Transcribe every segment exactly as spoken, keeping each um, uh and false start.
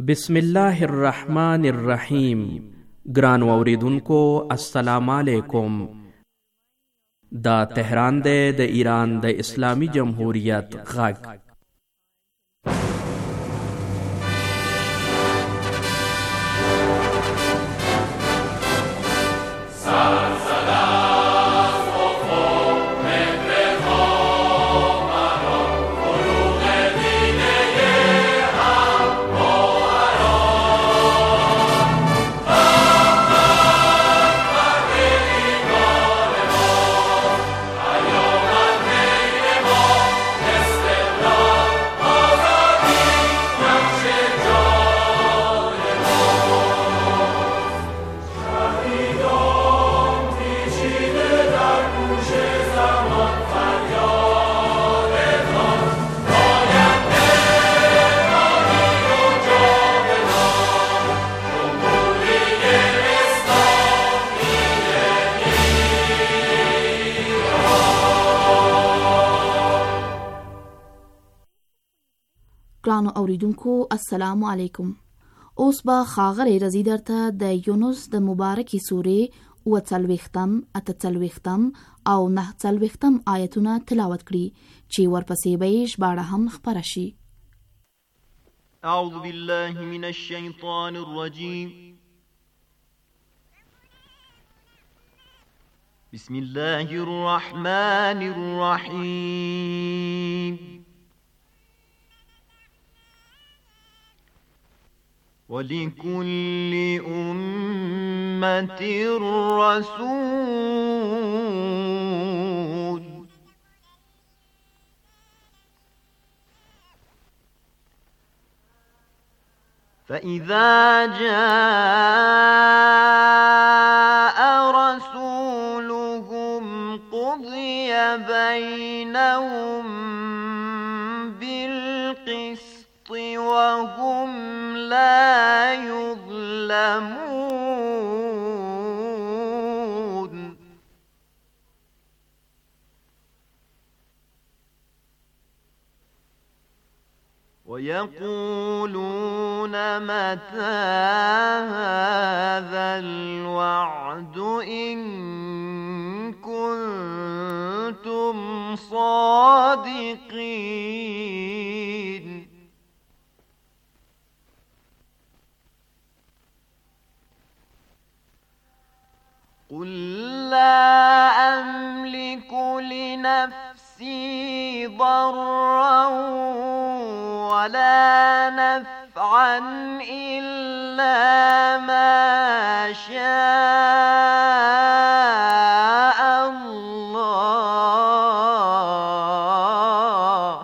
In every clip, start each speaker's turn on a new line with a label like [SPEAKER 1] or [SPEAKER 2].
[SPEAKER 1] بسم الله الرحمن الرحیم. ګران اوریدونکو السلام علیکم. دا تهران دی د ایران د اسلامی جمهوریت غږ.
[SPEAKER 2] ګرانو اوریدونکو السلام علیکم. اوس به ښاغلی رضی درته د یونس د مبارکې سورې اووه څلوېښتم، اته څلوېښتم او نهه څلوېښتم آیتونه تلاوت کړي چې ورپسې به یې ژباړه هم خپره شي.
[SPEAKER 3] اعوذ بالله من الشیطان الرجیم. بسم الله الرحمن الرحیم. وَلِكُلِّ أُمَّةٍ رَّسُولٌ فَإِذَا جَاءَ رَسُولُهُمْ قُضِيَ بَيْنَهُم بِالْقِسْطِ وَهُمْ لا يظلمون. ويقولون متى هذا الوعد إن كنتم صادقين. قل لا أملك لنفسي ضرا ولا نفعا إلا ما شاء الله.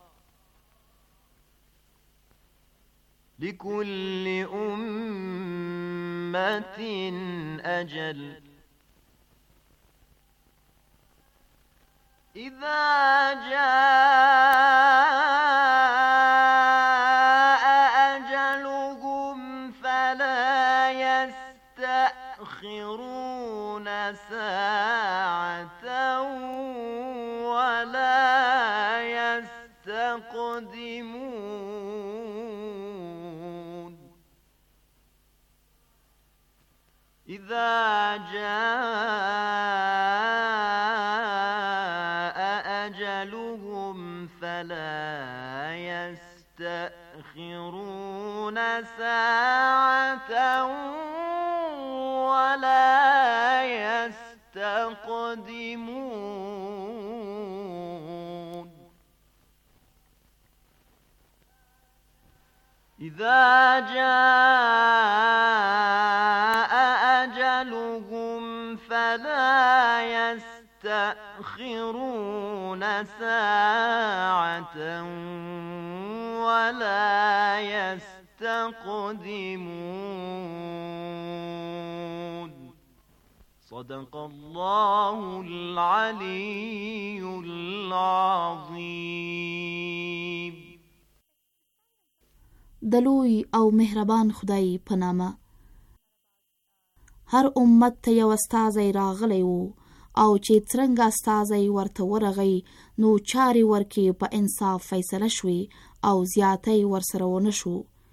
[SPEAKER 3] لكل أمة أجل. إذا جاء أجلهم فلا يستأخرون ساعة ولا يستقدمون. إذا جاء أجلهم فلا يستأخرون ساعة ولا يستقدمون. إذا جاء أجلهم فلا يستأخرون ساعة ولا يستقدمون. صدق الله العلي العظيم.
[SPEAKER 2] د لوی او مهربان خدای په نامه. هر امت ته یو استازی راغلی و او چې څرنګه استازی ورته ورغی نو چارې ورکې په انصاف فیصله شوې او زیاتی ورسره ونه شو.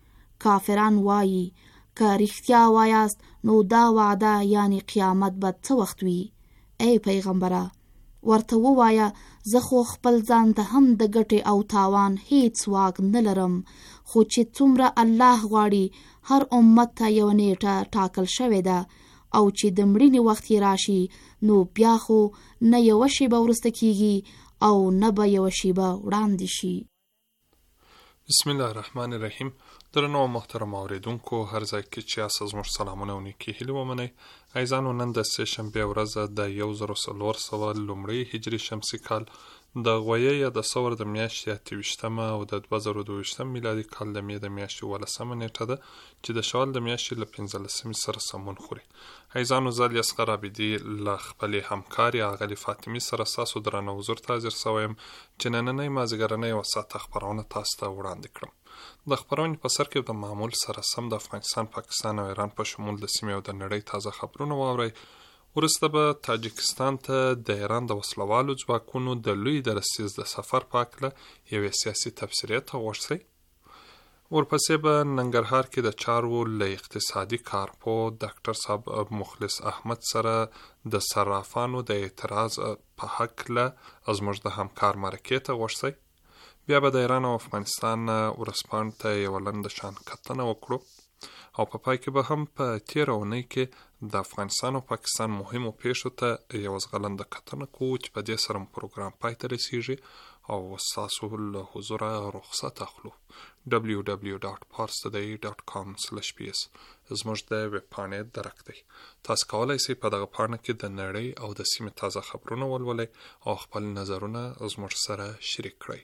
[SPEAKER 2] کافران وایي که رښتیا وایاست نو دا وعده یعنی قیامت به څه وخت وي؟ ای پیغمبره ورته ووایه زه خو خپل ځان ته هم د ګټې او تاوان هیڅ واک نه لرم، خو چې څومره الله غواړي هر امت ته یو نیټه ټاکل شوې ده او چې د مړینې وخت یې راشي نو بیا خو نه یوه شیبه وروسته کیږي او نه به یوه شیبه وړاندې شي.
[SPEAKER 4] بسم الله الرحمن الرحیم. درنو محترم اوریدونکو هر ځای کې چې یاست زموږ سلامونه او نیکې هیلې ومنئ. عزیزانو نن د سه شنبې ورځ د یو زر څلور سوه لومړی هجري شمسي کال د غویې یا د ثور د میاشتې اته ویشتمه او د دوه زره دوه ویشتم میلادي کال د مې د میاشتې اوولسمه نیټه ده چې د شوال د میاشتې له پنځلسمې سره سمون خوري. عزیزانو زه الیاصغر عابدي له خپلې همکارې اغلې فاطمې سره ستاسو درانه حضور ته حاضر سوی یم چې نننۍ مازدیګرنۍ یوه ساعته خپرونه تاسو ته وړاندې کړم. د خپرونې په سر کې د معمول سره سم د افغانستان، پاکستان او ایران په شمول د سیمې او د نړۍ تازه خبرونه واورئ. وروسته به تاجکستان ته د ایران د وسلوالو ځواکونو د لوی درستیز د سفر په هکله یوې سیاسي تبصرې ته غوږ شئ. ورپسې به ننګرهار کې د چارو له اقتصادي کارپوه ډاکټر صاحب مخلص احمد سره د صرافانو د اعتراض په هکله زموږ د همکار مرکې ته غوږ شئ. بیا به د ایران او افغانستان ورسپاند ته یوه لنډه شان کتنه وکړو او په پای کې به هم په تېره اونۍ کې د افغانستان او پاکستان مهمو پیښو ته یوه ځغلنده کتنه کوو چې په دې سره پروګرام پای ته رسیږي او ستاسو له حضوره رخصت اخلو. ډبلیو ډبلیو ډاټ پارس ټوډی ډاټ کام سلیش پی اس زموږ د ویب پاڼې درک دی. تاسو کولی شئ په دغه پاڼه کې د نړۍ او د سیمې تازه خبرونه ولولئ او خپل نظرونه زموږ سره شریک کړئ.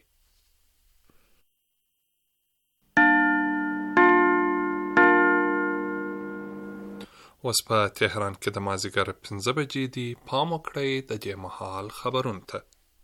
[SPEAKER 4] اوس په تهران کې د مازدیګر پنځه بجې دي. پام وکړئ د دې مهال خبرونو ته.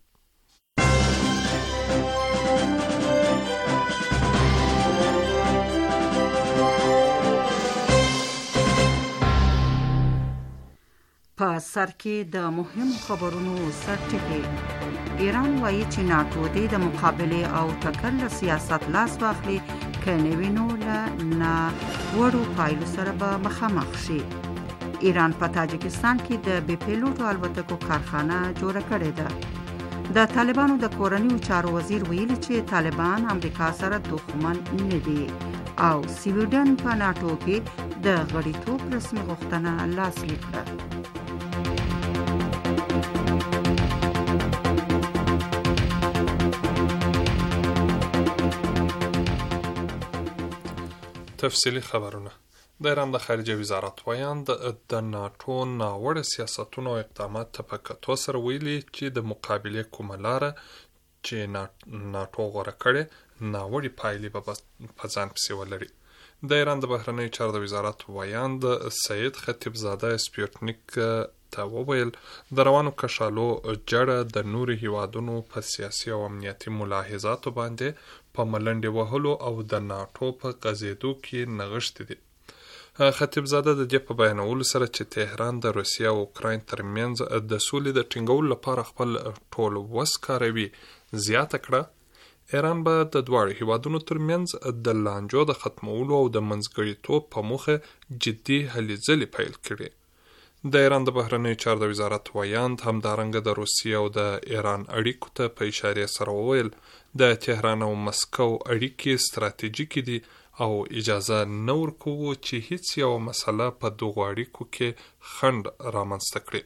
[SPEAKER 5] په سر کې د مهمو خبرونو سرټکي. ایران وایي چې ناټو دې د مقابله او ټکر له سیاست لاس واخلي که نه وي نو له ناوړو پایلو سره به مخامخ شي. ایران په تاجکستان کې د بې پیلوټو الوتکو کارخانه جوړه کړې ده. د طالبانو د کورنیو چارو وزیر ویلي چې طالبان امریکا سره دښمن نه دي او سویډن په ناټو کې د غړیتوب رسمي غوښتنه لاسلیک کړه.
[SPEAKER 4] تفصیلی خبرونه. د ایران د خارجه وزارت ویاند د ناټو ناوړه سیاستونو او اقدامات ته په کتو سره ویلي چې د مقابلې کومه لاره چې ناټو غوره کړې ناوړې پایلې به په ځان پسې ولري. د ایران د بهرنیو چارو د وزارت ویاند سید خطیبزاده سپوتنیک ته وویل د روانو کشالو جړه د نورو هیوادونو په سیاسي او امنیتي ملاحظاتو باندې په ملنډې وهلو او د ناټو په غځېدو کې نغښتې دي. خطیبزاده د دې په بیانولو سره چې تهران د روسیې او اوکراین ترمنځ د سولې د ټینګولو لپاره خپل ټول وس کاروي زیاته کړه، ایران به د دواړو هیوادونو ترمنځ د لانجو د ختمولو او د منځګړیتوب په موخه جدي هلې ځلې پیل کړي. د ایران د بهرنیو چارو د وزارت ویاند همدارنګه د روسیې او د ایران اړیکو ته په اشارې سره وویل د تهران او مسکو اړیکې ستراتیژیکې دي او اجازه نه ورکوو چې هیڅ یو مسله په دغو اړیکو کې خنډ رامنځته کړي.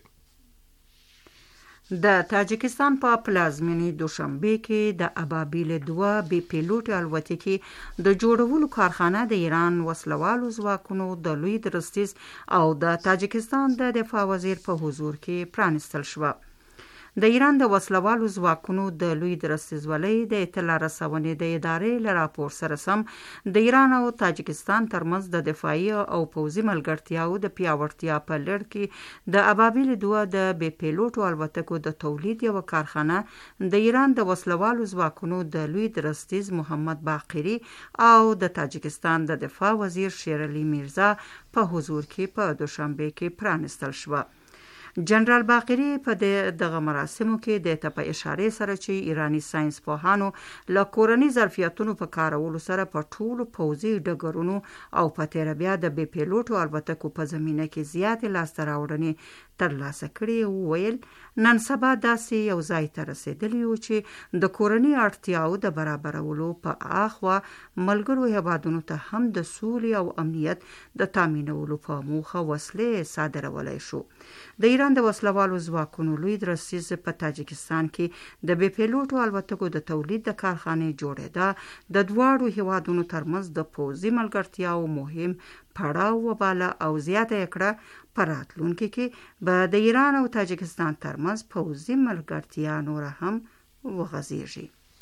[SPEAKER 5] د تاجکستان په پلازمینې دوشنبه کې د ابابیل دوه بې پیلوټ الوتکې د جوړولو کارخانه د ایران وسلوالو ځواکونو د لوی درستیز او د تاجکستان د دفاع وزیر په حضور کې پرانستل شوه. د ایران د وسلوالو ځواکونو د لوی درستیزولۍ د اطلاع رسونې د ادارې له راپور سره سم د ایران او تاجکستان ترمنځ د دفاعي او پوځي ملګرتیاو د پیاوړتیا په لړ کې د ابابیل دوه د بې پیلوټو الوتکو د تولید یوه کارخانه د ایران د وسلوالو ځواکونو د لوی درستیز محمد باقری او د تاجکستان د دفاع وزیر شیر علي میرزا په حضور کې په دوشنبه کې پرانستل شوه. جنرال باقری په دغه مراسمو کې د ته په اشاره سره چې ایرانی ساينس پوهانو له کورني ظرفیتونو په کارولو سره په ټولو پوځي ډګرونو او په تیر بیا د بي پیلوټو الوتکو په زمینه کې زیاتې لاسته راوړنې ترلاسه کړي. وویل نن سبا داسې یو ځای ته رسیدلی یو چې د کورني اړتیاو د برابرولو په اخوا ملګرو هیوادونو ته هم د سولې او امنیت د تامینولو په موخه وسلې صادرولای شو. د ایران د وسلوالو ځواکونو لوی درستیز په تاجکستان کې د بي پیلوټو الوتکو د تولید د کارخانې جوړېده د دواړو هیوادونو ترمنځ د پوځي ملګرتیاو مهم پړاو وباله او زیاته کړه په راتلونکي کې به د ایران او تاجکستان ترمنځ پوځي ملګرتیا نور هم وغځیږي.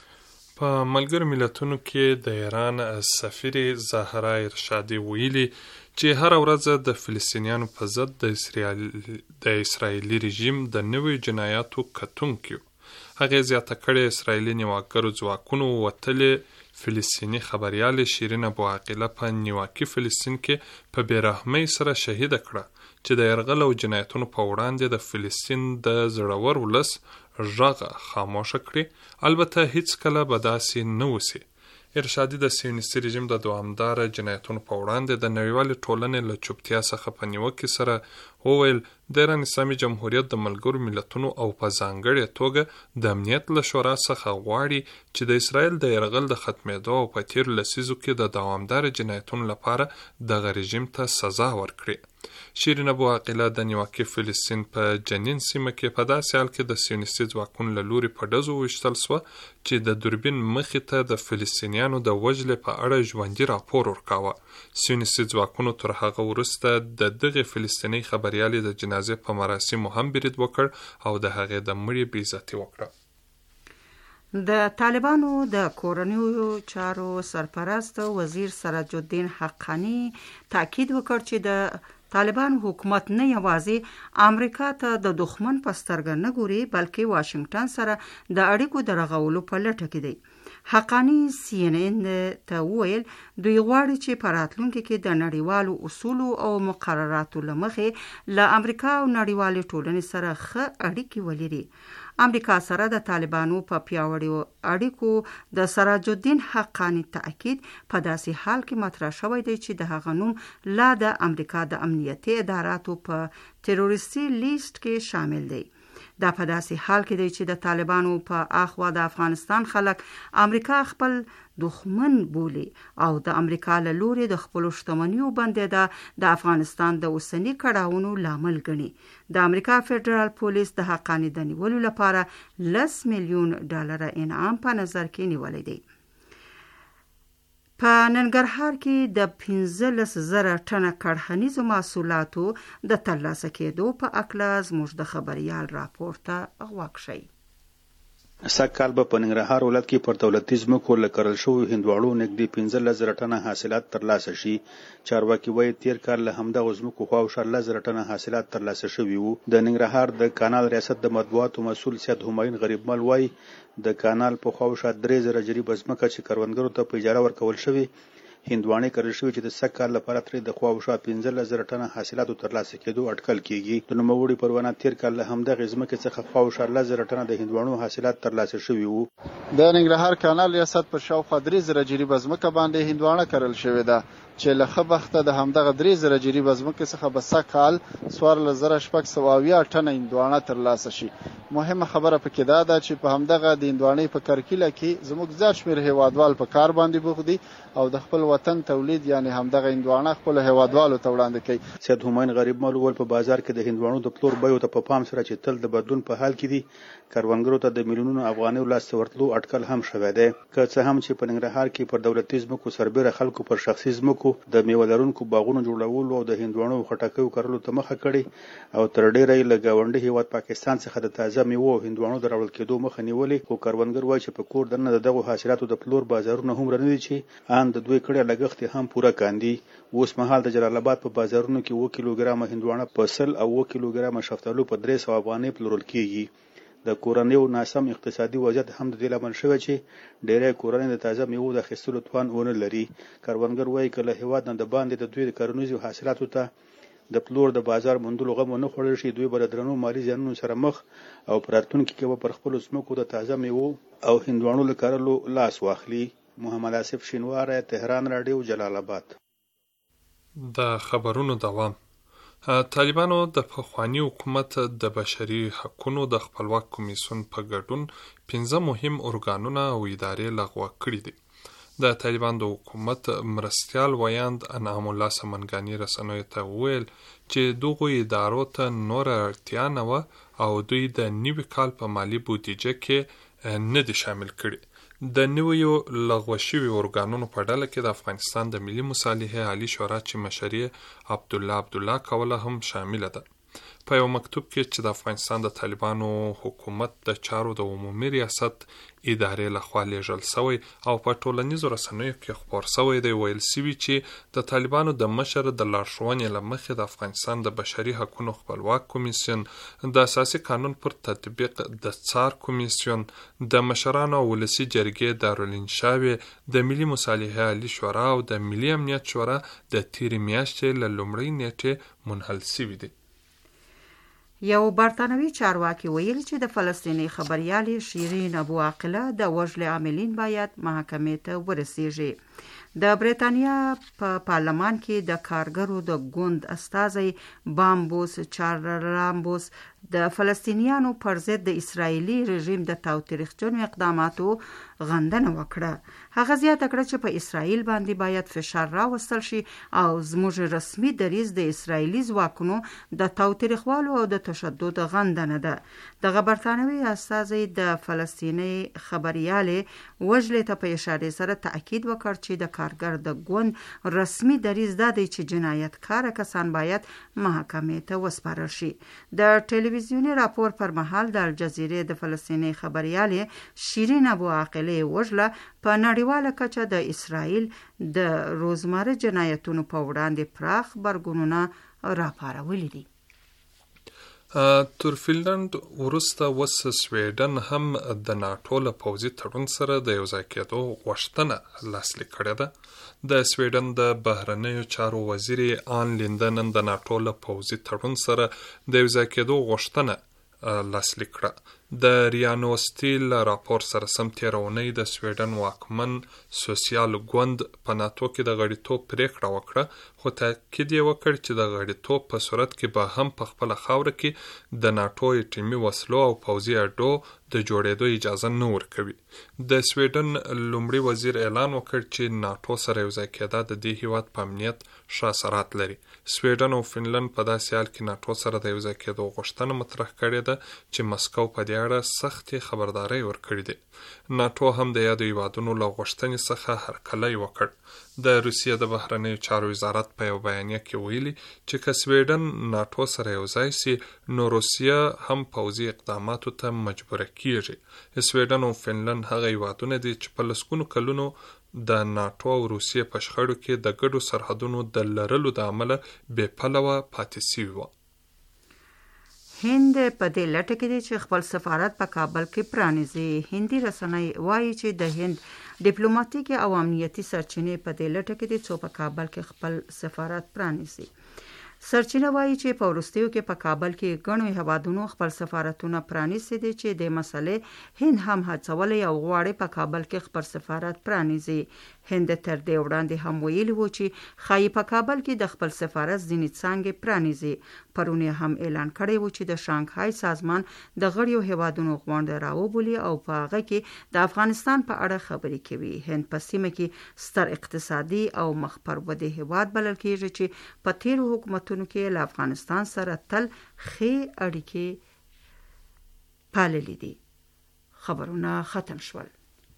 [SPEAKER 4] په ملګرو ملتونو کې د ایران سفیر زهرا ارشادي ویلي چې هر ورځ د فلسطینیانو په ضد د اسرائیل د اسرائیلي رژیم د نوې جنایاتو کتونکو هغه زیاته کړې اسرائیلي نیواکګرو ځواکونو وتلې فلسطینی خبريال شیرین ابو عاقله په نیواکي فلسطین کې په بیرحمۍ سره شهید کړه چې د یرغل او جنایتونو په وړاندې د فلسطین د زړور ولس غږ خاموش کړي. البته هیڅ کله به داسې نه وسی. ارشادي د سیونیستي رژیم د دوامدار جنایتونو په وړاندې د نړیوالې ټولنې له چوپتیا څخه په نیوکې سره وویل د ایران اسلامي جمهوریت د ملګرو ملتونو او په ځانګړې توګه د امنیت له شورا څخه غواړي چې د اسرائیل د یرغل د ختمېدو او په تیرو لسیزو کې د دوامدار جنایتونو لپاره دغه رژیم ته سزا ورکړي. شیرین ابو عاقله د نیواکي فلسطین په جنین سیمه کې په داسې حال کې د سیونیستي ځواکونو له لوري په ډزو ویشتل سوه چې د دوربین مخې ته د فلسطینیانو د وژلې په اړه ژوندي راپور ورکاوه. سیونیستي ځواکونو تر هغه وروسته د دغې فلسطیني خبریالې د جنازې په مراسمو هم برید وکړ او د هغې د مړي بې عزتي وکړه.
[SPEAKER 5] د طالبانو د کورنیو چارو سرپرست وزیر سراج الدین حقانی تاکید وکړ چې د طالبان حکومت نه یوازې امریکا ته د دښمن په سترګه نه ګوري بلکې واشنگټن سره د اړیکو د رغولو په لټه کې دی. حقانی سی ان ان ته وویل دوی غواړي چې په راتلونکي کې د نړیوالو اصولو او مقرراتو له مخې له امریکا او نړیوالې ټولنې سره ښه اړیکې ولري. امریکا سره د طالبانو په پیاوړو اړیکو د سراج الدین حقانی تاکید په داسې حال کې مطرح شوی دی چې د هغه نوم لا د امریکا د امنیتي اداراتو په تروریستي لیست کې شامل دی. دا په داسې حال کې دی چې د طالبانو په اخوا د افغانستان خلک امریکا خپل دښمن بولي او د امریکا له لوري د خپل شتمنیو بندیدا د افغانستان د اوسنی کړهونو لامل ګڼي. د امریکا فدرال پولیس د حقانی د نیولو لپاره لس میلیون ډالر انعام په نظر کې نیولې دی. په ننګرهار کې د پنځلس زره ټنه کړهنیزو محصولاتو د ترلاسه کېدو په اړه زموږ د خبريال راپور ته غوږ شئ.
[SPEAKER 6] سږکال به په ننګرهار ولایت کې پر دولتي ځمکو له کرل شویو هندواڼو نږدې پنځلس زره ټنه حاصلات ترلاسه شي. چارواکي وایي تیر کال له همدغو ځمکو خواوشا لس زره ټنه حاصلات ترلاسه شوي وو. د ننګرهار د کانال ریاست د مطبوعاتو مسؤل سید همایون غریبمل وایي د کانال په خواوشا درې زره جریبه ځمکه چې کروندګرو ته په اجاره ورکول شوې هندواڼې کرل شوې چې د سږ کال لپاره ترې د خواوشا پنځلس زره ټنه حاصلاتو ترلاسه کېدو اټکل کېږي. د نوموړي پروانه تیر کال له همدغې ځمکې څخه خواوشا لس زره ټنه د هندواڼو حاصلات ترلاسه شوي وو.
[SPEAKER 7] د ننګرهار کانال ریاست پر شاوخوا درې زره جریبه ځمکه باندې هندواڼه کرل شوې ده چې له ښه بخته د همدغه درې زره جریبه ځمکې څخه به سږ کال څوارلس زره شپږ سوه اویا ټنه هندواڼه ترلاسه شي. مهمه خبره پکې دا ده چې په همدغه د هندواڼې په کرکیله کې زموږ زیات شمېر هیوادوال په کار باندې بوخت دي او د خپل وطن تولید یعنی همدغه هندواڼه خپل هیوادوالو ته وړاندې کوي.
[SPEAKER 6] سید همایون غریبمل وویل په بازار کې د هندواڼو د پلور بیو ته په پام سره چې تل د بدلون په حال کې دي کروندګرو ته د میلیونونو افغانیو لاسته ورتلو اټکل هم شوی دی. که څه هم چې په ننګرهار کې پر دولتي ځمکو سربیره خلکو پر شخصي ځمکو د میوه لرونکو باغونو جوړولو او د هندواڼو خټکیو کرلو ته مخه کړې او تر ډیره یې له ګاونډي هیواد پاکستان څخه د تازه میوو او هندواڼو د راوړل کېدو مخه نیولې. خو کروندګر وایي چې په کور دننه د دغو حاصلاتو د پلور بازارونه هم رانه دي چې ان د دوی کړه لګښت هم پوره کاندي. اوس مهال د جلال آباد په بازارونو کې اوه کیلوګرامه هندواڼه په سل او اوه کیلوګرامه شفتالو په درې سوه افغانۍ پلورل کېږي. د کورنیو ناسم اقتصادي وضعیت هم د دې لامل شوی چې ډېری کورنۍ د تازه میوو د اخیستلو توان ونه لري. کروندګر وایي که له هېواد نه د باندې د دوی د کرنیزو حاصلاتو ته د پلور د بازار موندلو غم ونه خوړل شي، دوی به د درنو مالي زیانونو سره مخ او په راتلونکي کې به پر خپلو ځمکو د تازه میوو او هندواڼو له کرلو لاس واخلي. محمد آصف شینواری، تهران رادیو، جلال آباد.
[SPEAKER 4] د خبرونو دوام. طالبانو د پخواني حکومت د بشري حقوقو د خپلواک کمیسیون په ګډون پنځه مهم ارګانونه او ادارې لغوه کړي دي. د طالبان د حکومت مرستیال ویاند انعام الله سمنګانی رسنیو ته وویل چې دغو ادارو ته نوره اړتیا نه وه او دوی د نوي کال په مالي بودیجه کې نه دي شامل کړي. د نویو لغوه شوي ارګانونو په ډله کې د افغانستان د ملي مصالحې عالي شورا چې مشري عبدالله عبدالله کوله هم شامله ده. په یو مکتوب کې چې د افغانستان د طالبانو حکومت د چارو د عمومي ریاست ادارې لخوا لیږل سوی او په ټولنیزو رسنیو کې خپور سوی دی، ویل سوي چې د طالبانو د مشر د لارښوونې له مخې د افغانستان د بشري حقوقو خپلواک کمیسیون، د اساسي قانون پر تطبیق د څار کمیسیون، د مشرانو او ولسي جرګې دارالانشاوې، د ملي مصالحې عالي شورا او د ملي امنیت شورا د تیرې میاشتې له لومړۍ نیټې منحل سوي دي.
[SPEAKER 5] یو برطانوي چارواکي ویل چې د فلسطیني خبریالې شیرین ابو عاقله د وژلې عاملین باید محکمې ته ورسیږي. د بریتانیا په پارلمان کې د کارګرو د ګوند استازی بامبوس چارلامبوس د فلسطینیانو پر ضد د اسرایلی رژیم د تاوتریخجنو اقداماتو غندنه وکړه. هغه زیاته کړه چې په اسرایل باندې باید فشار راوستل شي او زموږ رسمي دریځ د اسرایلی ځواکونو د تاوتریخوالو او د تشدد غندنه ده. دغه برطانوي استازی د فلسطیني خبریالې وژلې ته په اشاره سره تاکید وکړ چې د کارګر د ګوند رسمي دریځ دا دی چې جنایتکار کسان باید محکمې ته وسپارل شي. د ټلویزیوني راپور پر مهال د الجزیرې د فلسطیني خبریالې شیرین ابو عاقله وژله په نړیواله کچه د اسرایل د روزمره جنایتونو په وړاندې پراخ غبرګونونه راپارولي دي.
[SPEAKER 4] تر فنلند وروسته وس سویډن هم د ناټو له پوځي تړون سره د یو ځای کېدو غوښتنه لاسلیک کړې ده. د سویډن د بهرنیو چارو وزیر آن لیندن د ناټو له پوځي تړون سره د یو ځای کېدو غوښتنه لاسلیک کړه. د ریانوستي له راپور سره سم تېره اونۍ د سویډن واکمن سوسیال ګوند په ناټو کې د غړیتوب پرېکړه وکړه، خو تاکید یې وکړ چې د غړیتوب په صورت کې به هم په خپله خاوره کې د ناټو اټومي وسلو او پوځي اډو د جوړېدو اجازه نه ورکوي. د سویډن لومړي وزیر اعلان وکړ چې ناټو سره یو ځای کېدا د دې هیواد په امنیت ښه اثرات لري. سویډن او فنلند په داسې حال کې ناټو سره د یو ځای کېدو غوښتنه مطرح کړې ده چې مسکو په دې اړه سختې خبرداری ورکړې دي. ناټو هم د یادو هیوادونو له غوښتنې څخه هرکلی وکړ. د روسیې د بهرنیو چارو وزارت په یو بیانیه کې ویلي چې که سویډن ناټو سره یو ځای سي نو روسیه هم پوځي اقداماتو ته مجبوره کیږي. سویډن او فنلند هغه هیوادونه دي چې په لسګونو کلونو د ناټو او روسیې په شخړو کې د ګډو سرحدونو د لرلو د امله بې پلوه پاتې سوي وه.
[SPEAKER 5] هند په دې لټه کې دی چې خپل سفارت په کابل کې پرانیزي. هندي رسنۍ وایي چې د هند ډیپلوماټیکي او امنیتي سرچینې په دې لټه کې دي چې په کابل کې خپل سفارت پرانیزي. سرچینه وایي چې په وروستیو کې په کابل کې ګڼو هیوادونو خپل سفارتونه پرانیستي دي چې د مسلې هند هم هڅولی او غواړي په کابل کې خپل سفارت پرانیزي. هند تر دې وړاندې هم ویلي و چې ښایي په کابل کې د خپل سفارت ځینې څانګې پرانیزي. پرون یې هم اعلان کړی و چې د شانګهای سازمان د غړیو هیوادونو غونډه راوبولي او په هغه کې د افغانستان په اړه خبرې کوي. هند په سیمه کې ستر اقتصادي او مخ پر ودې هیواد بلل کېږي چې په تیرو حکومتونو کې له افغانستان سره تل ښې اړیکې پاللې دي. خبرونه ختم شول.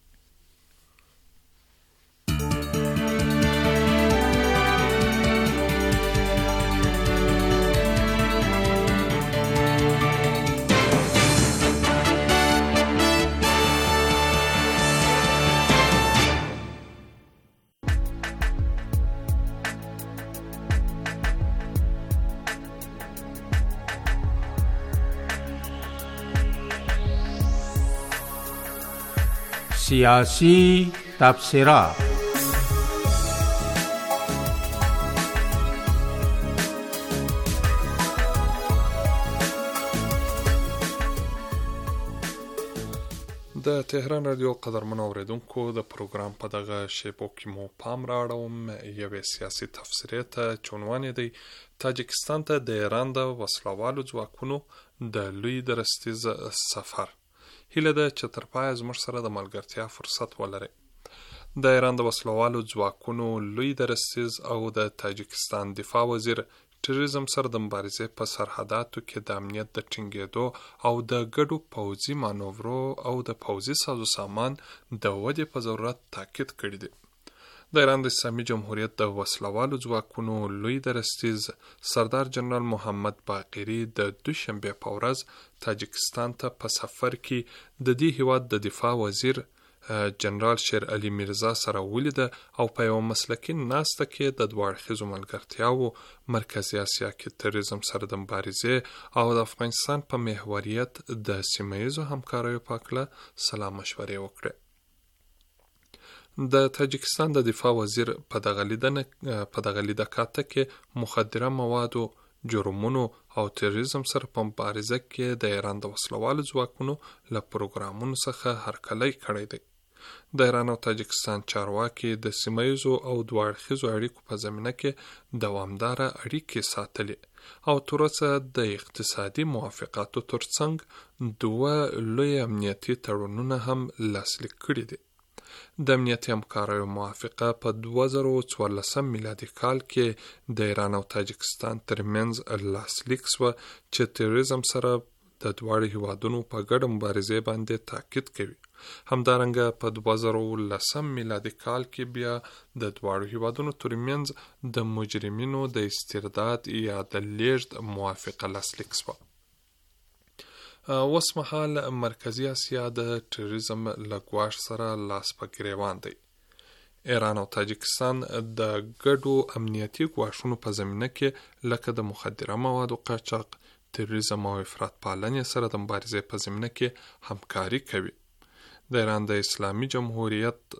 [SPEAKER 8] سیاسی تبصره.
[SPEAKER 4] د تهران رادیو قدرمنو اوریدونکو د پروګرام په دغه شیبو کې مو پام راړوم یوې سیاسي تفسیرې ته چې عنوان یې دی تاجکستان ته د ایران د وسلوالو ځواکونو د لوی درستیز سفر. هیله ده چې تر پایه زموږ سره د ملګرتیا فرصت ولرئ. د ایران د وسلوالو ځواکونو لوی درستیز او د تاجکستان دفاع وزیر تروریزم سره د مبارزې په سرحداتو کې د امنیت د ټینګېدو او د ګډو پوځي مانورو او د پوځي سازو سامان د ودې په ضرورت تاکید کړی دی. د ایران د اسلامي جمهوریت د وسلوالو ځواکونو لوی درستیز سردار جنرال محمد باقری د دوشنبه په ورځ تاجکستان ته په سفر کې د دې هیواد د دفاع وزیر جنرال شیر علي میرزا سره ولیده او په یو مسلکي ناسته کې د دوه اړخیزو ملګرتیاو مرکزي اسیا کې تروریزم سره د مبارزې او د افغانستان په محوریت د سیمه ییزو همکاریو په اړه سلا مشورې وکړې. د تاجکستان د دفاع وزیر په دغه لیدنه په دغه لیده کاته کې مخدره موادو جرمونو او تروریزم سره په مبارزه کې د ایران د وسلوالو ځواکونو له پروګرامونو څخه هرکلی کړی دی. د ایران او تاجکستان چارواکي د سیمه ییزو او دوه اړخیزو اړیکو په زمینه کې دوامداره اړیکې ساتلې او تر اوسه د اقتصادي موافقاتو ترڅنګ دوه لوی امنیتي تړونونه هم لاسلیک کړي دي. د امنیتي همکاریو موافقه په دوه زره څوارلسم میلادي کال کې د ایران او تاجکستان ترمنځ لاسلیک شوه چې تروریزم سره د دواړو هیوادونو په ګډه مبارزې باندې تاکید کوي. همدارنګه په دوه زره لسم میلادي کال کې بیا د دواړو هیوادونو ترمنځ د مجرمینو د استرداد یا د لیږد موافقه لاسلیک شوه. اوس مهال مرکزي اسیا د تروریزم له ګواښ سره لاس په ګریوان دی. ایران او تاجکستان د ګډو امنیتي ګواښونو په زمینه کې لکه د مخدره موادو قاچاق، تروریزم او افراط پالنې سره د مبارزې په زمینه کې همکاري کوي. د ایران د اسلامي جمهوریت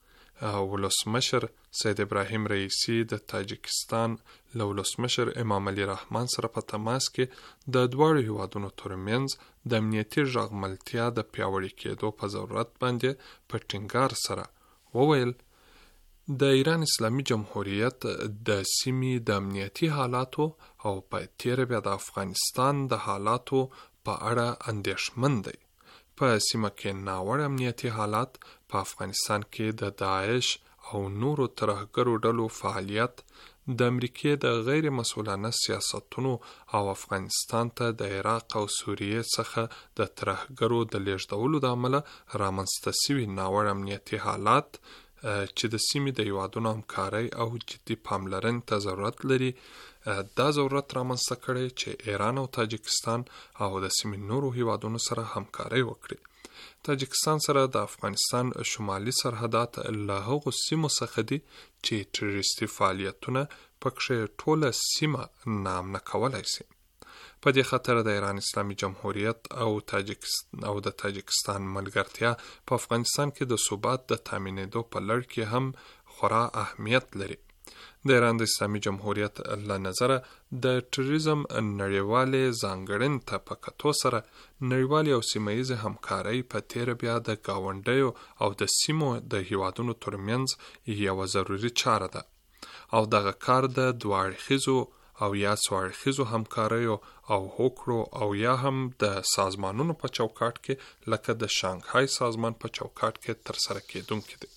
[SPEAKER 4] ولسمشر سید ابراهیم رئیسی د تاجکستان له ولسمشر امام علي رحمان سره په تماس کې د دواړو هیوادونو ترمنځ د امنیتي ژغملتیا د پیاوړي کېدو په ضرورت باندې په ټینګار سره وویل د ایران اسلامي جمهوریت د سیمې د امنیتي حالاتو او په تیره بیا د افغانستان د حالاتو په اړه اندېښمن دی. په سیمه کې ناوړه امنیتي حالات، په افغانستان کې د داعش او نورو ترهګرو ډلو فعالیت، د امریکې د غیر مسؤلانه سیاستونو او افغانستان ته د عراق او سوریې څخه د ترهګرو د لیږدولو د امله رامنځته شوي ناوړه امنیتي حالات چې د سیمې د هیوادونو همکارۍ او جدي پاملرنې ته ضرورت لري، دا ضرورت رامنځته کړی چې ایران او تاجکستان او د سیمې نورو هیوادونو سره همکارۍ وکړي. تاجکستان سره د افغانستان شمالي سرحدات له هغو سیمو څخه دي چې تروریستي فعالیتونه پکښې ټوله سیمه ناامنه کولی شي. په دې خاطر د ایران اسلامي جمهوریت او تاجکستان او د تاجکستان ملګرتیا په افغانستان کې د ثبات د تامینېدو په لړ کې هم خورا اهمیت لري. د ایران د اسلامي جمهوریت له نظره د تروریزم نړیوالې ځانګړنې ته په کتو سره نړیوالې او سیمه ییزې همکارۍ په تیره بیا د ګاونډیو او د سیمو د هیوادونو ترمنځ یوه ضروري چاره ده او دغه کار د دوه اړخیزو او یا څو اړخیزو همکاریو او هوکړو او یا هم د سازمانونو په چوکاټ کې لکه د شانګهای سازمان په چوکاټ کې ترسره کېدونکی دی.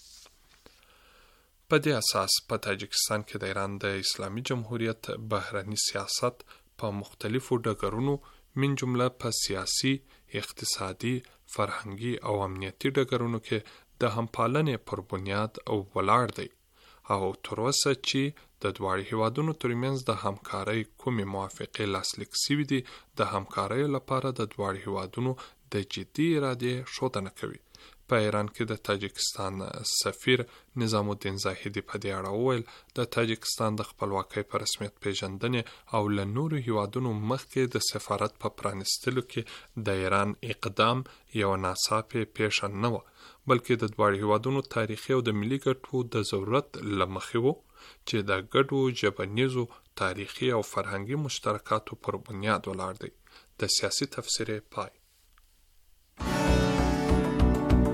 [SPEAKER 4] په دې اساس په تاجکستان کې د ایران د اسلامي جمهوریت بهرني سیاست په مختلفو ډګرونو من جمله په سیاسي، اقتصادي، فرهنګي او امنیتي ډګرونو کې د همپالنې پر بنیاد او ولاړ دی او تر اوسه چې د دواړو هیوادونو ترمنځ د همکارۍ کومې موافقې لاسلیک شوي دي د همکارۍ لپاره د دواړو هیوادونو د جدي ارادې ښودنه کوي. په ایران کې د تاجکستان سفیر نظام الدین زاهدي په دې اړه وویل د تاجکستان د خپلواکۍ په رسمیت پیژندنې او له نورو هیوادونو مخکې د سفارت په پرانیستلو کې د ایران اقدام یو ناڅاپي پیښه نه وه، بلکې د دواړو هیوادونو تاریخي او د ملي ګټو د ضرورت له مخې وو چې د ګډو ژبنیزو، تاریخي او فرهنګي مشترکاتو پر بنیاد ولاړ دی. د سیاسي تفسیر پای.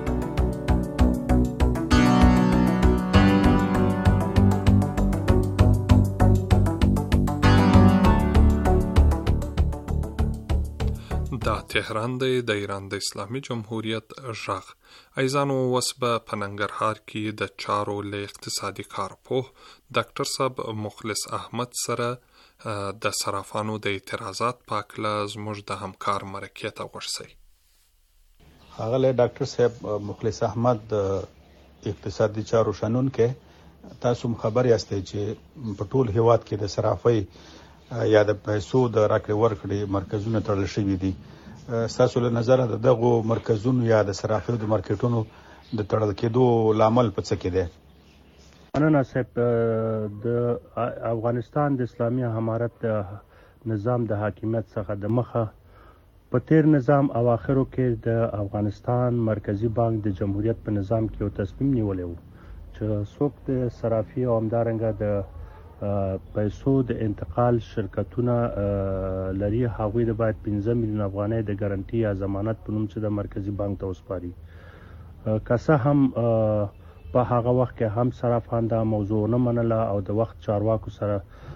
[SPEAKER 4] تهران دی د ایران د اسلامي جمهوریت غږ. ایزانو اوس به په ننګرهار کې د چارو له اقتصادي کارپوه ډاکټر صاحب مخلص احمد سره د صرافانو د اعتراضات په اړه زموږ د همکار مرکې ته غوښتي.
[SPEAKER 6] ښاغلی ډاکټر صاحب مخلص احمد د اقتصادي چارو شنون کې تاسو خبر یاستئ چې په ټول هیواد کې د صرافۍ یا د پیسو د راکړې ورکړې مرکزونه تړل شوي دي. ستاسو له نظره د دغو مرکزونو یا د صرافیو د مارکیټونو د تړل کېدو لامل په څه کې دی؟
[SPEAKER 9] مننه صاحب. د افغانستان د اسلامي امارت نظام د حاکمیت څخه د مخه په تیر نظام اواخرو کې د افغانستان مرکزی بانک د جمهوریت په نظام کې یو تصمیم نیولی و چې څوک د صرافي او همدارنګه د پیسو د انتقال شرکتونه لري هغوی د باید پنځه میلیون افغانۍ د ګارنټي یا ضمانت په نوم چې د مرکزی بانک ته وسپاري. که څه هم په هغه وخت کې هم صرافان دا موضوع نه منله او د وخت چارواکو سره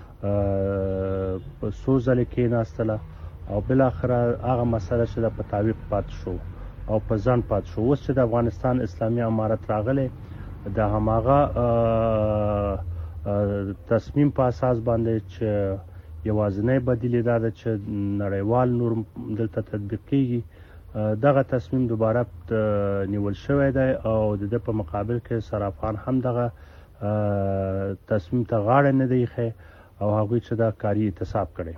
[SPEAKER 9] په څو ځلې کېناستله او بالاخره هغه مسله چې د په تعویق پاتې شو او په ځان پاتې شو. اوس چې د افغانستان اسلامي امارت راغلی د هماغه تصمیم په اساس باندې چې یوازینی بدیل دا ده چې نړیوال نور دلته تطبیق کیږي، دغه تصمیم دوباره نیول شوی دی او د ده په مقابل کې صرافان هم دغه تصمیم ته غاړه نه دی ایښی او هغوی چې دا کاري اعتصاب کړی.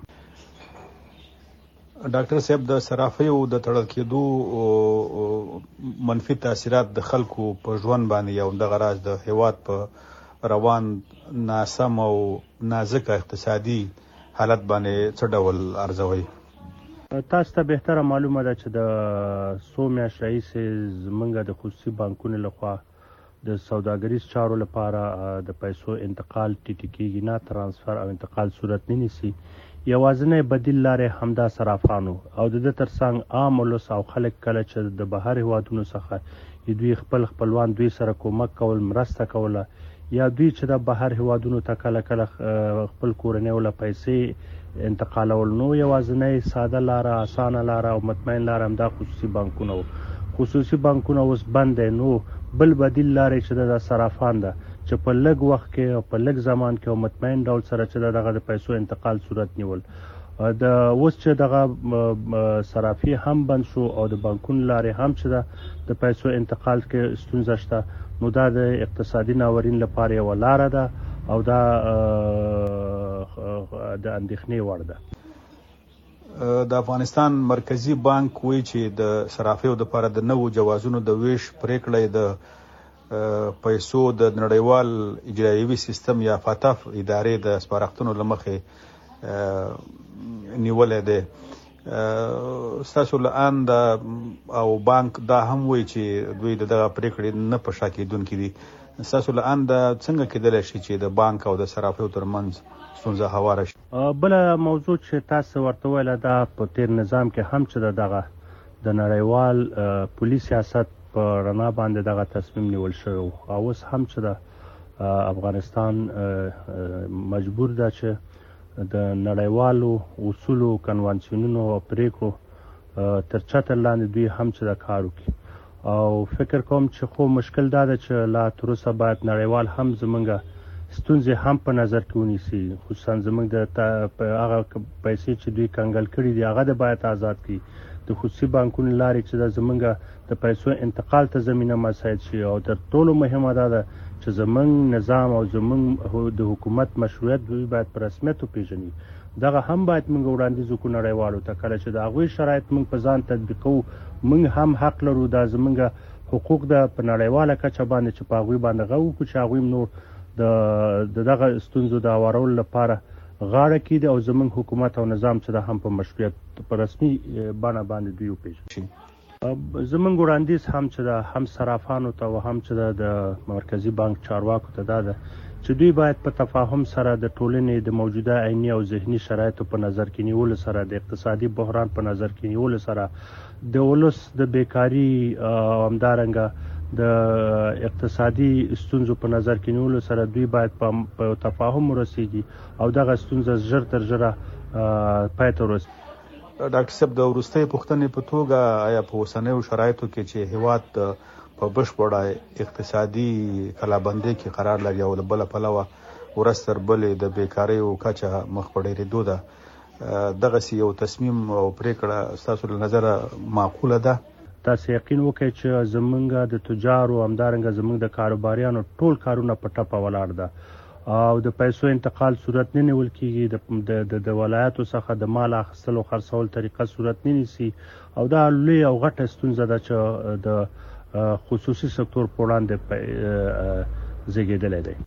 [SPEAKER 6] ډاکټر صاحب د صرافیو د تړل کېدو منفي تاثیرات د خلکو په ژوند باندې یو دغه راز د هیواد په روان ناسم او نازک اقتصادي حالت باندې څه ډول ارزوي؟
[SPEAKER 9] تاسو ته بهتره معلومه ده چې د څو میاشتو راهیسې زموږ د خصوصي بانکونو لخوا د سوداګریز چارو لپاره د پیسو انتقال ټیټ کېږي، نه ترانسفر او انتقال صورت نه نیسي. یوازینی بدیل لارې همدا صرافانو او د ده ترڅنګ عام ولس او خلک کله چې د بهر هیوادونو څخه دوی خپل خپلوان دوی سره کومک کول، مرسته کوله، یا دوی چې د بهر هیوادونو ته کله کله خپل کورنیو له پیسې انتقالول، نو یوازینی ساده لاره، اسانه لاره او مطمئن لاره همدا خصوصي بانکونه وو. خصوصي بانکونه اوس بند دی، نو بل بدیل لارې چې د صرافان ده چې په لږ وخت کې او په لږ زمان کې او مطمئن ډول سره چې دغه د پیسو انتقال صورت نیول. د اوس چې دغه صرافي هم بند شو او د بانکونو لارې هم چې ده د پیسو انتقال کې ستونزه شته، نو دا د اقتصادي ناورین لپاره یوه لاره ده او دا د اندېښنې وړ ده.
[SPEAKER 6] د افغانستان مرکزی بانک وایي چې د صرافیو لپاره د نوو جوازونو د ویش پریکړه د پیسو د نړیوال اجرایوي سیستم یا فاتف ادارې د سپارښتنو له مخې نیولی دی. ستاسو له ان او بانک دا هم وایي چې دوی د دغه پریکړې نه په شا کېدونکي دي. ستاسو له ان دا څنګه کېدلی شي چې د بانک او د صرافیو ترمنځ ستونزه هواره شي؟
[SPEAKER 9] بله موضوع چې تاسو ورته ویله دا په تیر نظام کې هم چې د دغه د نړیوال پولي سیاست په رڼا باندې دغه تصمیم نیول شوی و او اوس هم چې د افغانستان مجبور ده چې د نړیوالو اصولو، کنوانسیونونو او پریکړو تر چتر لاندې دوی هم چې د کار وکړي. او فکر کوم چې خو مشکل دا ده چې لا تر اوسه باید نړیوال هم زموږ ستونزې هم په نظر کې ونیسي، خصوصا زموږ د هغه پیسې چې دوی کنګل کړي دي هغه د باید آزاد کړي. د خصوصي بانکونو لارې چې د زموږ د پیسو انتقال ته زمینه مساعد شي او تر ټولو مهمه دا ده چې زموږ نظام او زموږ د حکومت مشروعیت دوی باید په رسمیت وپېژني. دغه هم باید موږ وړاندیز وکړو نړیوالو ته. کله چې د هغوی شرایط موږ په ځان تطبیقوو، موږ هم حق لرو دا زموږ حقوق ده په نړیواله کچه باندې چې په هغوی باندې غږ وکړو چې هغوی نور د دغه ستونزو د هوارولو لپاره غاړه کېږدي او زموږ حکومت او نظام چې ده هم په مشروعیت په رسمي بڼه باندې دوی وپېژني. زموږ وړاندیز هم چې ده هم صرافانو ته او هم چې ده د مرکزي بانک چارواکو ته دا ده چې دوی باید په تفاهم سره د ټولنې د موجوده عیني او ذهني شرایطو په نظر کې نیولو سره، د اقتصادي بحران په نظر کې نیولو سره، د ولس د بیکاري او همدارنګه د اقتصادي ستونزو په نظر کې نیولو سره دوی باید په تفاهم ورسیږي او دغه ستونزه ژر تر ژره پای ته ورسیږي.
[SPEAKER 6] ډاکټر صاحب د وروستۍ پوښتنې په توګه آیا په اوسنیو شرایطو کې چې هیواد په بشپړه اقتصادي کلابندۍ کې قرار لري او د بل پلوه ورځ تر بلې د بیکارۍ او کچه مخ په ډېرېدو ده، دغه یو تصمیم او پریکړه ستاسو له نظره معقوله ده؟
[SPEAKER 9] تاسو یقین وکړئ چې زمونږ د تجارو همدارنګه زمونږ د کاروباریانو ټول کارونه په ټپه ولاړ ده او د پیسو انتقال صورت نه نیول کیږي، د د ولایاتو څخه د مال اخیستل او خرڅول طریقه صورت نه نیسي او دا لوی او غټه ستونزه ده چې د خصوصي سکتور په وړاندې زیږېدلی دی.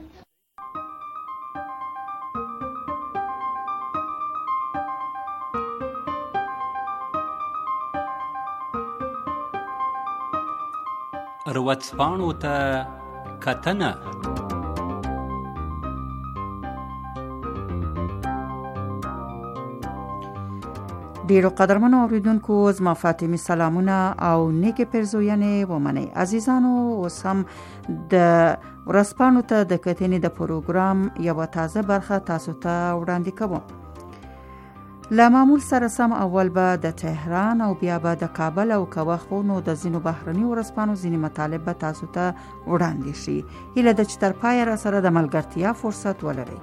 [SPEAKER 10] ورځپاڼو ته کتنه.
[SPEAKER 5] ډیرو قدرمنو اوریدونکو زما فاطمه سلامونه او نیکه پرزوینې ومنئ. عزیزانو اوس هم د ورځپاڼو ته د کتنې د پروګرام یو تازه برخه تاسو ته وړاندې کوم. له معمول سره سم اول به د تهران او بیا به د کابل او کوخونو د ځینو بهرني ورځپاڼو ځینې مطالب به تاسو ته وړاندې شي. هیله ده چې تر پایه را سره د ملګرتیا فرصت ولرئ.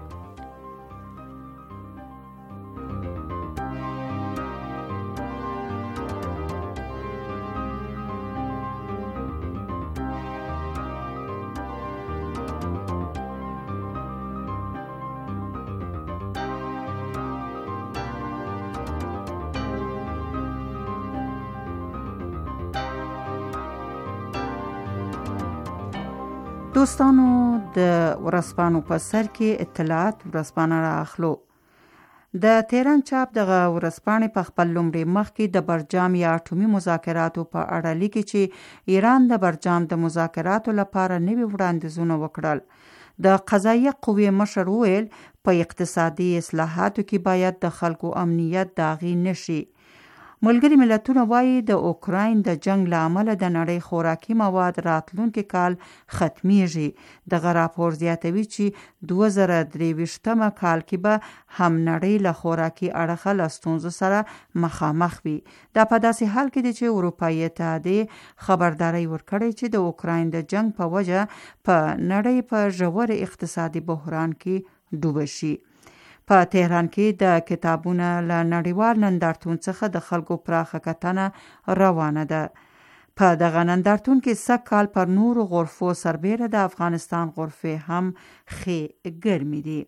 [SPEAKER 5] دوستانو د ورځپاڼو په سر کې اطلاعات ورځپاڼه را اخلو. د تهران چاپ دغه ورځپاڼې په خپل لومړي مخ کې د برجام یا اټومي مذاکراتو په اړه لیکي چې ایران د برجام د مذاکراتو لپاره نوي وړاندیزونه وکړل. د قضایه قوې مشر وویل په اقتصادي اصلاحاتو کې باید د خلکو امنیت داغي نشي. ملګری ملتونه وایي د اوکراین د جنگ له امله د نړۍ خوراکي مواد راتلونکي کال ختمیږي. دغه راپور زیاتوي چې دوه زره درې ویشتمه کال کې به هم نړۍ له خوراکي اړخه له ستونزو سره مخامخ وي. دا په داسې حال کې دی چې اروپایي اتحادیې خبرداری ورکړی چې د اوکراین د جنگ په وجه په نړۍ په ژور اقتصادي بحران کې ډوبه شي. په تهران کې د کتابونو له نړیوال نندارتون څخه د خلکو پراخه کتنه روانه ده. په دغه نندارتون کې سږ کال پر نورو غرفو سربیره د افغانستان غرفې هم ښې ګرمې دي.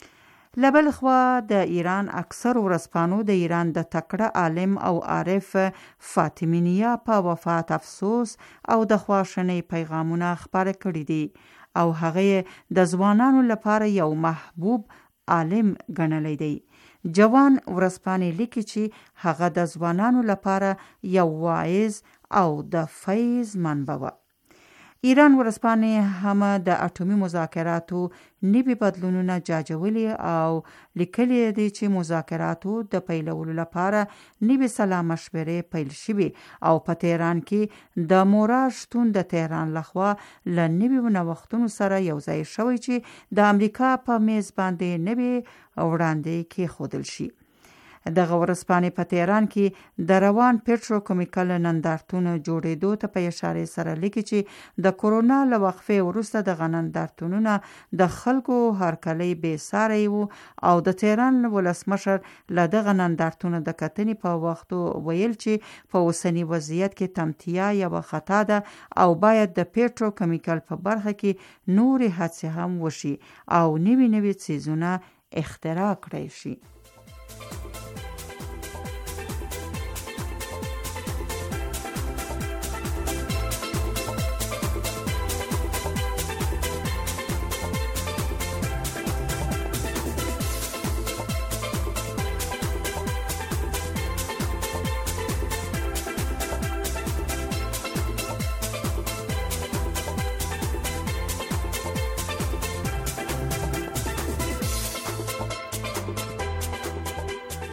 [SPEAKER 5] له بل خوا د ایران اکثر ورځپاڼو د ایران د تکړه عالم او عارف فاطمی نیا په وفات افسوس او د خواشینۍ پیغامونه خپاره کړي دي او هغه د ځوانانو لپاره یو محبوب عالم ګڼلی دی. جوان ورځپاڼې لیکي چې هغه د ځوانانو لپاره یو واعظ او د فیض منبع و. ایران ورځپاڼې هم د اټومي مذاکراتو نوي بدلونونه جاجولي او لیکلي دي چې مذاکراتو د پیلولو لپاره نوي سلا مشورې پیل شوي او په تهران کې د مورال شتون د تهران لخوا له نوي نوښتونو سره یو ځای شوی چې د امریکا په میز باندې نوي وړاندې کېښودل شي. دغه ورځپاڼې په تهران کې د روان پېټروکیمیکل نندارتون جوړېدو ته په اشاره سره لیکي چې د کورونا له وقفې وروسته دغه نندارتونونه د خلکو هرکلی بې ساری وو او د تهران ولسمشر له دغه نندارتونه د کتنې په وختو ویل چې په اوسني وضعیت کې تمتیا یوه خطا ده او باید د پېټروکیمیکل په برخه کې نورې هڅې هم وشي او نوي نوي څیزونه اختراع کړی شي.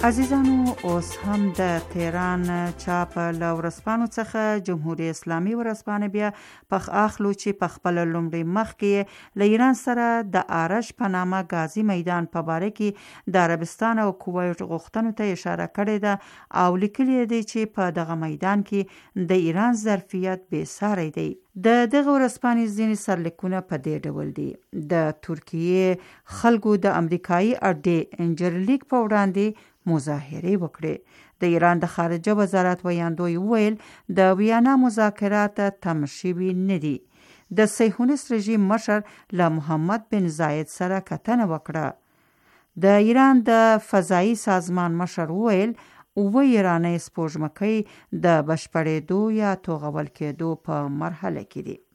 [SPEAKER 5] عزیزانو اوس هم د تهران چاپ له ورځپاڼو څخه جمهوریت اسلامي ورځپاڼه بیا پخ اخلو چې په خپل لومړي مخ کې له ایران سره د آرش په نامه غازی میدان په باره کې د عربستان او کویت غوښتنو ته اشاره کړې ده او لیکلي دي چې په دغه میدان کې د ایران ظرفیت بې ساری دی. د دغه ورځپاڼې ځینې سرلیکونه په دې ډول دي: د ترکیې خلکو د امریکایي اډې انجرلیک په وړاندې مظاهره وکړې. د ایران د خارجه وزارت ویاندوی ویل د ویانا مذاکرات تم شوي نه دي. د صهیونیست رژیم مشر له محمد بن زاید سره کتنه وکړه. د ایران د فضایي سازمان مشر ویل اوه ایرانی سپوږمکۍ د بشپړېدو یا توغول کېدو په مرحله کې دي.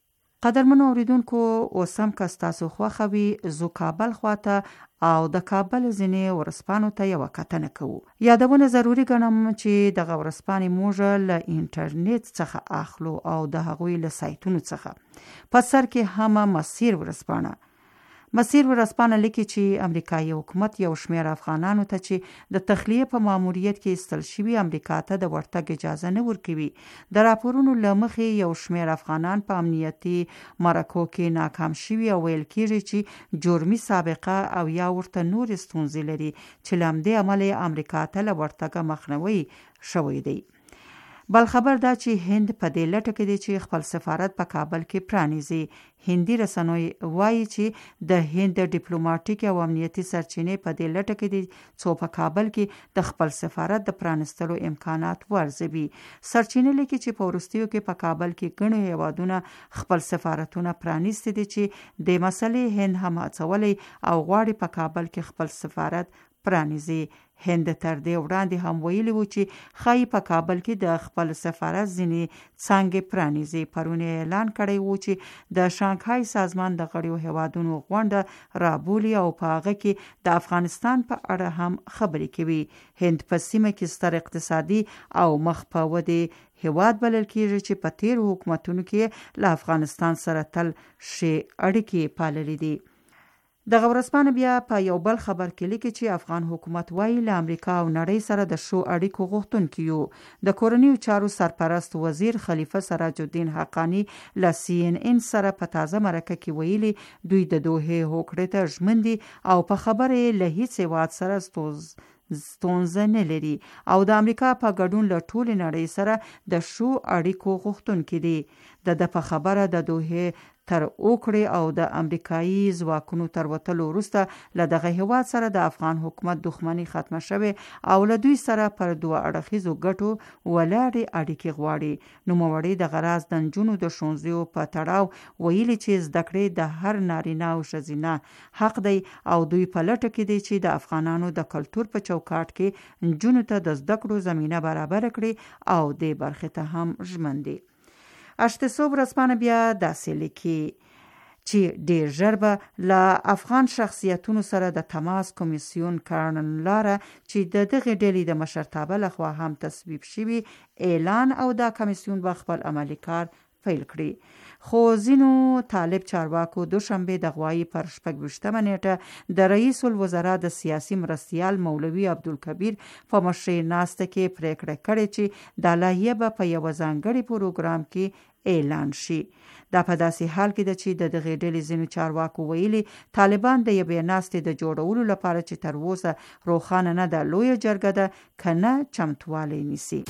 [SPEAKER 5] قدرمنو اوریدونکو، اوس هم که ستاسو خوښه وي زو کابل خواته او د کابل ځینې ورځپاڼو ته یوه کتنه کوو. یادونه ضروري ګڼم چې دغه ورځپاڼې موږ له انټرنیټ څخه اخلو او د هغوی له سایتونو څخه. په سر کې هم مسیر ورځپاڼه. مسیر ورځپاڼه لیکي چې امریکایي حکومت یو شمېر افغانانو ته چې د تخلیه په ماموریت کې ایستل شوي امریکا ته د ورتګ اجازه نه ورکوي. د راپورونو له مخې یو شمېر افغانان په امنیتي مرکو کې ناکام شوي او ویل کېږي چې جرمي سابقه او یا ورته نورې ستونزې لري چې له همدې امله امریکا ته له ورتګه مخنیوی شوی دی. بل خبر دا چې هند په دې لټه کې دی چې خپل سفارت په کابل کې پرانیزي. هندي رسنوي وایي چې د هند ډیپلوماټیک او امنیتي سرچینې په دې لټه کې دي څو په کابل کې د خپل سفارت د پرانستلو امکانات ورزوي. سرچینې لیکي چې په وروستیو کې په کابل کې ګڼو هیوادونه خپل سفارتونه پرانیستي دي چې د مسلې هند هم هڅولی او غواړي په کابل کې خپل سفارت پرانیزي. هند تر دې وړاندې هم ویلي و چې ښایي په کابل کې د خپل سفارت ځینې څانګې پرانیزي. پرون اعلان کړی و چې د شانګهای سازمان د غړیو هیوادونو غونډه رابولي او په هغه کې د افغانستان په اړه هم خبرې کوي. هند په سیمه کې ستر اقتصادي او مخ په ودې هیواد بلل کېږي چې په تیرو حکومتونو کې له افغانستان سره تل ښې اړیکې پاللې دي. دغه ورځپاڼه بیا په یو بل خبر کې لیکي چې افغان حکومت وایي له امریکا او نړۍ سره د ښو اړیکو غوښتونکي یو. د کورنیو چارو سرپرست وزیر خلیفه سراج الدین حقانی له سی ان ان سره په تازه مرکه کې ویلي دوی د دوحې هوکړې ته ژمن دي او په خبرې له هیڅ هیواد سره ستوز ستونزه نه لري او د امریکا په ګډون له ټولې نړۍ سره د ښو اړیکو غوښتونکي دي. د ده په خبره د دوحې تر اوکړې او د امریکایي ځواکونو تر وتلو وروسته له دغه هیواد سره د افغان حکومت دښمني ختمه شوې او له دوی سره پر دوه اړخیزو ګټو ولاړې اړیکې غواړي. نوموړي د غراز د نجونو د ښوونځیو په تړاو ویلي چې زده کړې د هر نارینه او ښځینه حق دی او دوی په لټه کې دي چې د افغانانو د کلتور په چوکاټ کې نجونو ته د زده کړو زمینه برابر کړي او دې برخې ته هم ژمن دي. اشتسو ورځپاڼه بیا داسې لیکي چې ډیر ژر به له افغان شخصیتونو سره د تماس کمیسیون کړنلاره چې د دغې ډلې د مشرتابه لخوا هم تصویب شوي اعلان او دا کمیسیون به خپل عملی کار پیل کړي. خو ځینو طالب چارواکو دوشنبه د غوایي پر شپږ ویشتمه نیټه د رئیس الوزرا د سیاسي مرستیال مولوي عبدالکبیر په مشرۍ ناسته کې پریکړه کړې چې دا لایحه به په یوه ځانګړي پروګرام کې اعلان شي. دا په داسې حال کې ده چې د دغې ډلې ځینو چارواکو ویلي طالبان د یوې ناستې د جوړولو لپاره چې تر اوسه روښانه نه ده لویه جرګه ده که نه چمتوالی نیسي.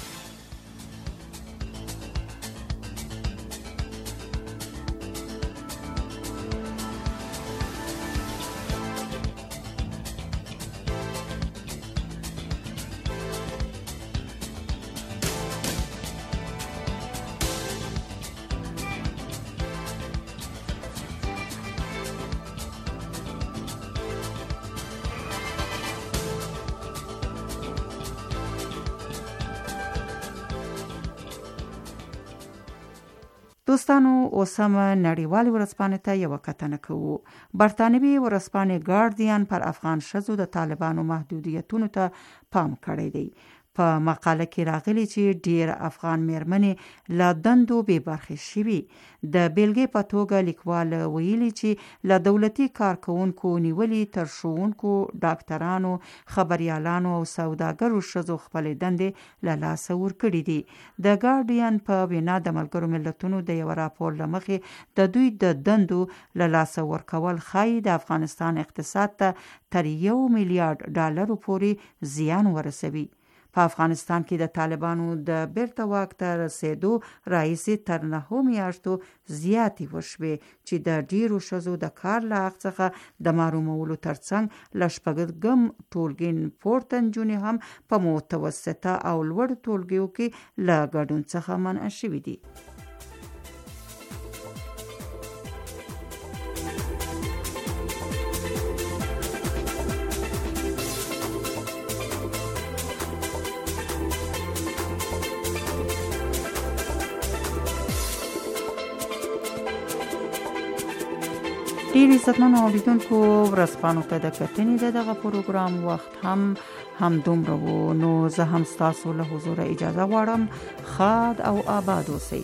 [SPEAKER 5] دوستانو اوس هم نړیوالې ورځپاڼې ته یوه کتنه کوو. برطانوي ورځپاڼې ګارډین پر افغان ښځو د طالبانو محدودیتونو ته پام کړی دی. په مقاله کې راغلي چې ډیر افغان میرمنې له دندو بې برخې شوي. د بیلګې په توګه لیکوال ویلي چې له دولتي کارکوونکو نیولي تر ښوونکو، ډاکټرانو، خبریالانو او سوداګرو ښځو خپلې دندې له لاسه ورکړي دي. د ګارډین په وینا د ملګرو ملتونو د یو راپور له مخې د دوی د دندو له لاسه ورکول ښایي د افغانستان اقتصاد ته تر یو میلیارډ ډالرو پورې زیان ورسوي. په افغانستان کې د طالبانو د بیرته واک ته رسیدو راهیسې تر نهو میاشتو زیاتې وشوې چې د ډیرو ښځو د کار له حق څخه د محرومولو ترڅنګ له شپږم ټولګي پورته نجونې هم په متوسطه او لوړو ټولګیو کې له ګډون څخه منع شوي دي. ډیر عزتمن اوریدونکو، ورځپاڼو ته د کتنې د دغه پروګرام وخت هم همدومره و. نو زه هم ستاسو له حضوره اجازه غواړم. ښاد او آباد اوسئ.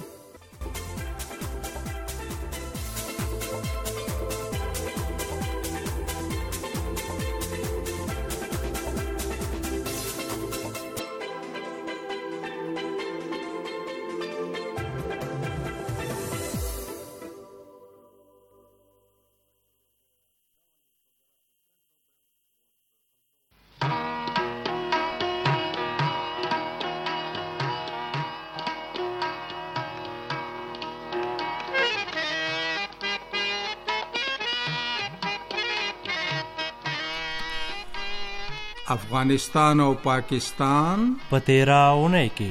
[SPEAKER 8] افغانستان او پاکستان
[SPEAKER 11] په تیرا اونۍ کې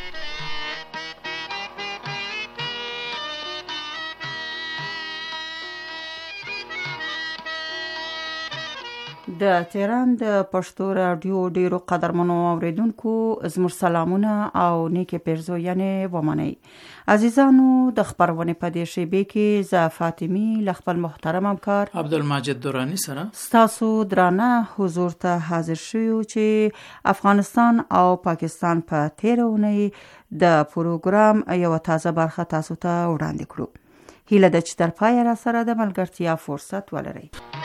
[SPEAKER 5] د تهران د پښتو رادیو ډیرو قدرمنو اوریدونکو زموږ سلامونه او نیکه پیرزوینې ومنئ. عزیزانو، د خبرونې په دې شیبې کې زه فاطمی له خپل محترم همکار
[SPEAKER 12] عبدالمجید دورانی سره
[SPEAKER 5] ستاسو درانه حضور ته حاضر شوو چې افغانستان او پاکستان په تیره اونۍ د پروګرام یو تازه برخه تاسو ته وړاندې کړو. هیله ده چې تر پایه را سره د ملګرتیا فرصت ولرئ.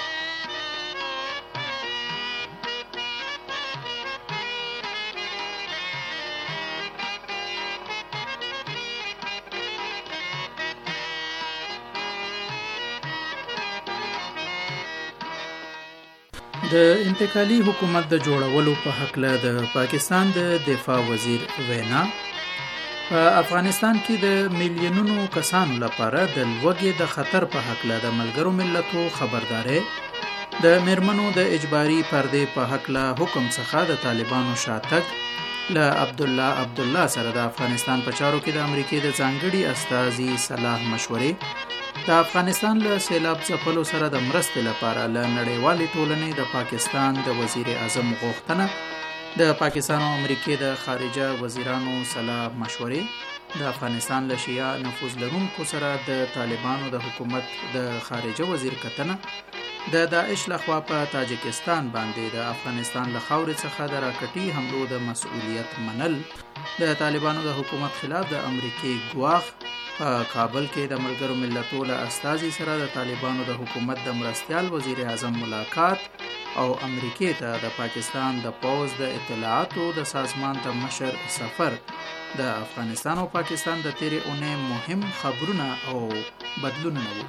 [SPEAKER 12] د انتقالي حکومت د جوړولو په حق له د پاکستان د دفاع وزیر وینا. په افغانستان کې د میلیونونو کسانو لپاره د لوږې د خطر په حق له د ملګرو ملتو خبرداري. د میرمنو د اجباري پردې په حق له حکم څخه د طالبانو شاتګ. له عبد الله عبد الله سره د افغانستان په چارو کې د امریکای د ځانګړي استازي صلاح مشورې. د افغانستان له سیلاب ځپلو سره د مرستې لپاره له نړیوالې ټولنې د پاکستان د وزیر اعظم غوښتنه. د پاکستان او امریکای د خارجه وزیرانو سلا مشورې. د افغانستان له شیعه نفوذ لرونکو سره د طالبانو د حکومت د خارجه وزیر کتنه. د داعش لخوا په تاجکستان باندې د افغانستان له خاورې څخه د راکټي حملو د مسؤلیت منل. د طالبانو د حکومت خلاف د امریکای ګواښ. په کابل کې د ملګرو ملتو له استازي سره د طالبانو د حکومت د مرستیال وزیر اعظم ملاقات. او امریکای ته د پاکستان د پوز د اطلاعاتو د سازمان ته مشر سفر. د افغانستان او پاکستان د تیرې اونۍ مهم خبرونه او بدلونونه وو.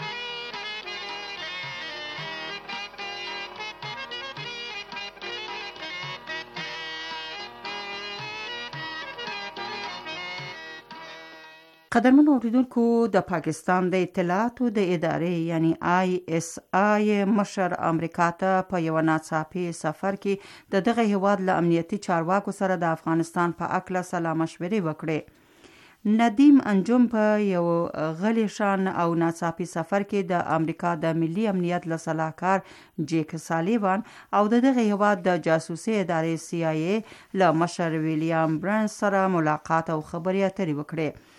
[SPEAKER 5] قدرمن اوریدونکو، د پاکستان د اطلاعاتو د ادارې یعنی آی اس آی مشر امریکا ته په یو ناڅاپي سفر کې د دغه هیواد له امنیتي چارواکو سره د افغانستان په اړه سلا مشورې وکړې. ندیم انجم په یو غلی شان او ناڅاپي سفر کې د امریکا د ملي امنیت له سلاکار جیک سالیوان او د دغه هیواد د جاسوسي ادارې سی آی ای له مشر ویلیام برنز سره ملاقات او خبرې اترې وکړې.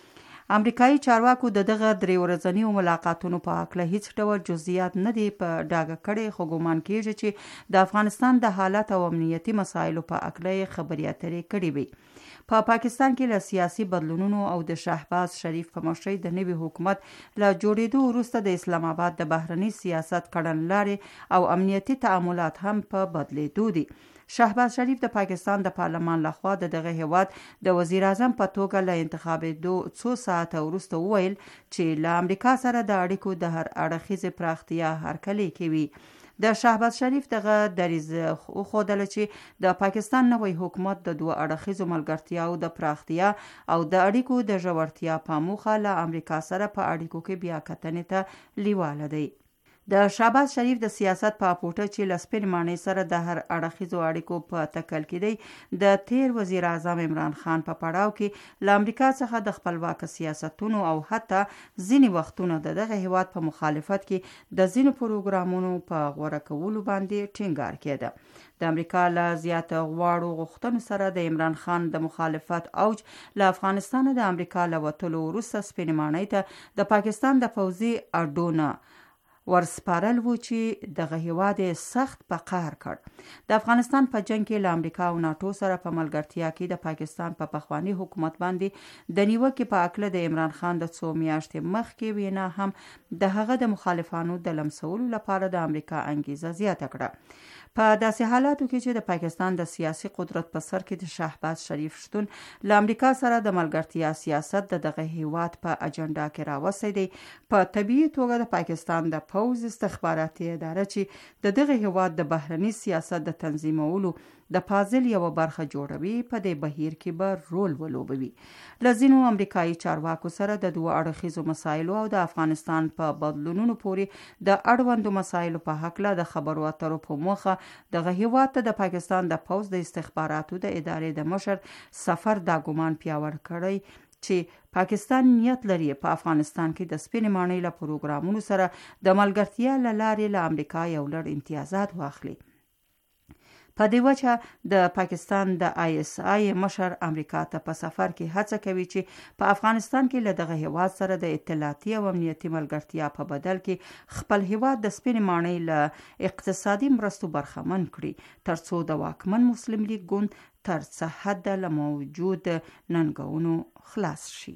[SPEAKER 5] امریکایي چارواکو د دغه درې ورځنیو ملاقاتونو په هکله هیڅ ډول جزئیات نه دي په ډاګه کړي، خو ګومان کیږي چې د افغانستان د حالت او امنیتي مسایلو په هکله خبرې اترې کړې وي. په پا پاکستان کې له سیاسي بدلونونو او د شهباز شریف په مشرۍ د نوي حکومت له جوړېدو وروسته د اسلام آباد د بهرني سیاست کړنلارې او امنیتي تعاملات هم په بدلېدو دي. شهباز شریف د پاکستان د پارلمان لخوا د دغه هیواد د وزیر اعظم په توګه له انتخابېدو څو ساعته وروسته وویل چې له امریکا سره د اړیکو د هر اړخیزې پراختیا هرکلی کوي. د شهباز شریف دغه دریځ وښودله چې د پاکستان نوی حکومت د دوه اړخیزو ملګرتیاو د پراختیا او د اړیکو د ژورتیا په موخه له امریکا سره په اړیکو کې بیا کتنې ته لیواله دی. د شهباز شریف د سیاست په اپوټه چې له سپین ماڼۍ سره د هر اړخیزو اړیکو په تکل کې دی، د تیر وزیر اعظم عمران خان په پړاو کې له امریکا څخه د خپلواک سیاستونو او حتی ځینې وختونه د دغه هیواد په مخالفت کې د ځینو پروګرامونو په غوره کولو باندې ټینګار کېده. د امریکا له زیاته غواړو غوښتنو سره د عمران خان د مخالفت اوج له افغانستان د امریکا له وتلو وروسته سپین ماڼۍ ته د پاکستان د پوځي اډونه ورسپارل و چې دغه هیواد سخت په قهر کړ. د افغانستان په جنگ کې له امریکا او ناتو سره په ملګرتیا کې د پاکستان په پخوانی حکومت باندې د نیوکې په اکله د عمران خان د څو میاشتې مخکې وینا هم د هغه د مخالفانو د لمسولو لپاره د امریکا انګیزه زیاته کړه. په داسې حالاتو کې چې د پاکستان د سیاسي قدرت په سر کې د شهباز شریف شتون له امریکا سره د ملګرتیا سیاست د دغه هیواد په اجنډا کې راوستی دی، په طبیعي توګه د پاکستان د پوځ استخباراتي اداره چې د دغه هیواد د بهرني سیاست د تنظیمولو د پازل یو برخه جوړوي په دې بهیر کې به رول ولوبوي. له ځینو امریکایي چارواکو سره د دوه اړخیزو مسایلو او د افغانستان په بدلونونو پورې د اړوندو مسایلو په هکله د خبرو اترو په موخه دغه هیواد ته د پاکستان د پوځ د استخباراتو د ادارې د مشر سفر دا ګمان پیاوړی کړی چې پاکستان نیت لري په افغانستان کې د سپین ماڼۍ له پروګرامونو سره د ملګرتیا له لارې له امریکا یو لړ امتیازات واخلي. په دې وجه د پاکستان د آی اس آی مشر امریکا ته په سفر کې هڅه کوي چې په افغانستان کې له دغه هیواد سره د اطلاعاتي او امنیتي ملګرتیا په بدل کې خپل هیواد د سپین ماڼۍ له اقتصادي مرستو برخمن کړي، ترڅو د واکمن مسلم لیگ ګوند تر څه حده له موجود ننګونو خلاص شي.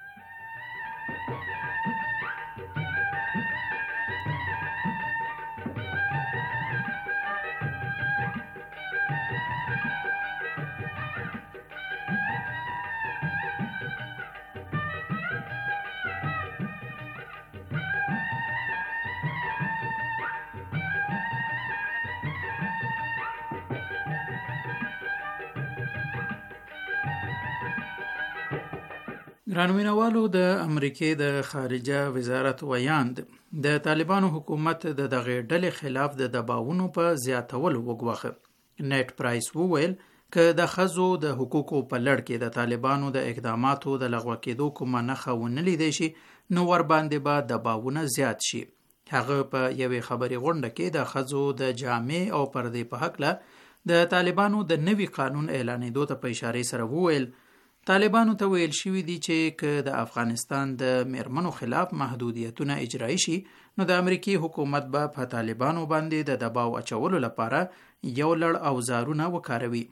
[SPEAKER 12] ګرانوینوالو، د امریکې د خارجه وزارت ویاند د طالبانو حکومت د دغه ډلې خلاف د دباونو په زیاتولو وګواخه. نیټ پرایس وویل که د ښځو د حقوقو په لړ کې د طالبانو د اقداماتو د لغوه کېدو کومه نښه ونه لیدی شي، نو ورباندې به دباونه زیات شي. هغه په یوې خبري غونډه کې د ښځو د جامې او پردې په هکله د طالبانو د نوي قانون اعلانېدو ته په اشارې سره وویل طالبانو ته ویل شوي دي چې که د افغانستان د میرمنو خلاف محدودیتونه اجرایی شي، نو د امریکای حکومت به په طالبانو باندې د دباو اچولو لپاره یو لړ اوزارونه وکاروي.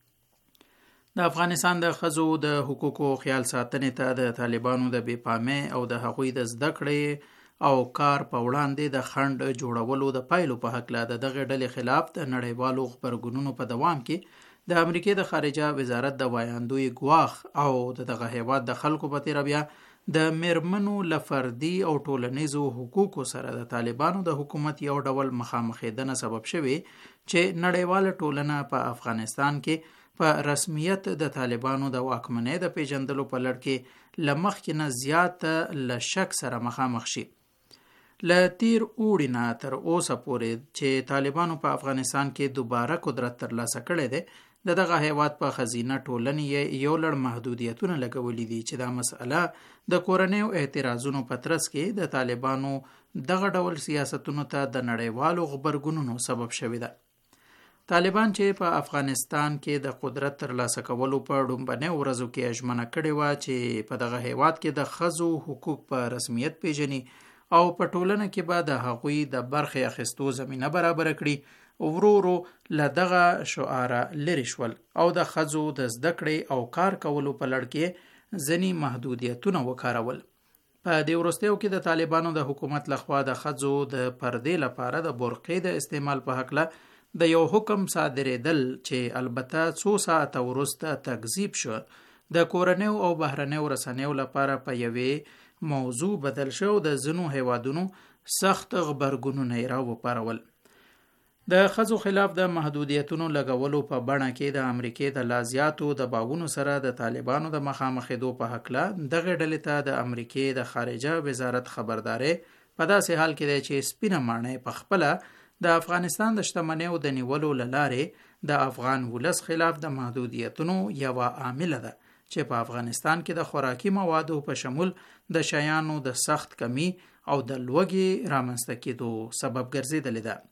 [SPEAKER 12] د افغانستان د ښځو د حقوقو خیال ساتنې ته د طالبانو د بې پامۍ او د هغوی د زده کړې او کار په وړاندې د خنډ جوړولو د پایلو په هکله د دغه ډلې خلاف د نړیوالو غبرګونونو په دوام کې د امریکې د خارجه وزارت د وایاندوی ګواخ او د دغه هیواد د خلکو په تیر بیا د میرمنو لفردي او ټولنیزو حقوقو سره د طالبانو د حکومت یو ډول مخامخېدنه سبب شوی چې نړیواله ټولنه په افغانستان کې په رسمیت د طالبانو د واکمنۍ د پیژندلو په لړ کې له مخکې نه زیات له شک سره مخامخ شي. له تیر اوړي نه تر اوسه پورې چې طالبانو په افغانستان کې دوباره قدرت ترلاسه کړی دی، د دغه هیواد په خزینه ټولنې یو لړ محدودیتونه لګولي دي چې دا مسئله د کورنیو اعتراضونو په ترڅ کې د طالبانو دغه ډول سیاستونو ته د نړیوالو غبرګونونو سبب شوې ده. طالبان چې په افغانستان کې د قدرت ترلاسه کولو په ډومبنۍ ورځو کې ژمنه کړې وه چې په دغه هیواد کې د ښځو حقوق په رسمیت پیژني او په ټولنه کې به د هغوی د برخې اخیستو زمینه برابره کړي، ورو ورو له دغه شعاره لرې شول او د ښځو د زده کړې او کار کولو په لړ کې ځینې محدودیتونه وکارول. په دې وروستیو کې د طالبانو د حکومت لخوا د ښځو د پردې لپاره د برقې د استعمال په هکله د یو حکم صادرېدل چې البته څو ساعته وروسته تکذیب شو، د کورنیو او بهرنیو رسنیو لپاره په یوې موضوع بدل شو. د ځینو هیوادونو سخت غبرګونونه یې راوپارول. د ښځو خلاف د محدودیتونو لګولو په بڼه کې د امریکې د لا زیاتو دباوونو سره د طالبانو د مخامخېدو په هکله دغې ډلې ته د امریکې د خارجه وزارت خبردارې په داسې حال کې دی چې سپینه ماڼۍ په خپله د افغانستان د شتمنیو د نیولو له لارې د افغان ولس خلاف د محدودیتونو یوه عامله ده چې په افغانستان کې د خوراکي موادو په شمول د شیانو د سخت کمی او د لوږې رامنځته کېدو سبب ګرځېدلې ده.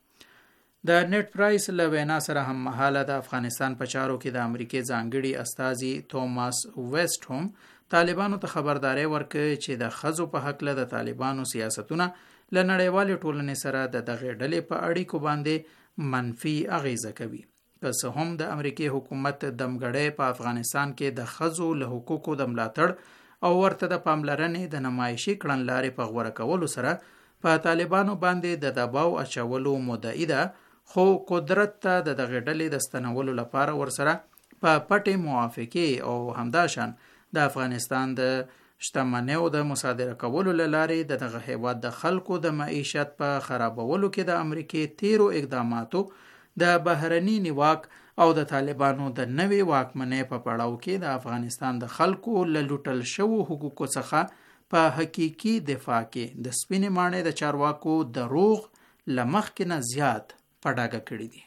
[SPEAKER 12] د نت پرایس له وینا سره هم مهاله د افغانستان په چارو کې د امریکې ځانګړي استازي توماس ویسټ هم طالبانو ته خبرداری ورکړ چې د ښځو په هکله د طالبانو سیاستونه له نړیوالې ټولنې سره د دغې ډلې په اړیکو باندې منفي اغیزه کوي. که څه هم د امریکې حکومت دمګړی په افغانستان کې د ښځو له حقوقو د ملاتړ او ورته د پاملرنې د نمایشي کړنلارې په غوره کولو سره په طالبانو باندې د دباو اچولو مدعي ده، خو قدرت ته د دغې ډلې د ستنولو لپاره ورسره په پټې موافقې او همداشان د افغانستان د شتمنیو د مصادره کولو له لارې د دغه هیواد د خلکو د معیشت په خرابولو کې د امریکې تیرو اقداماتو د بهرني نیواک او د طالبانو د نوې واکمنۍ په پړاو کې د افغانستان د خلکو له لوټل شوو حقوقو څخه په حقیقي دفاع کې د سپینې ماڼۍ د چارواکو دروغ له مخکې نه زیات په ډاګه کړي دي.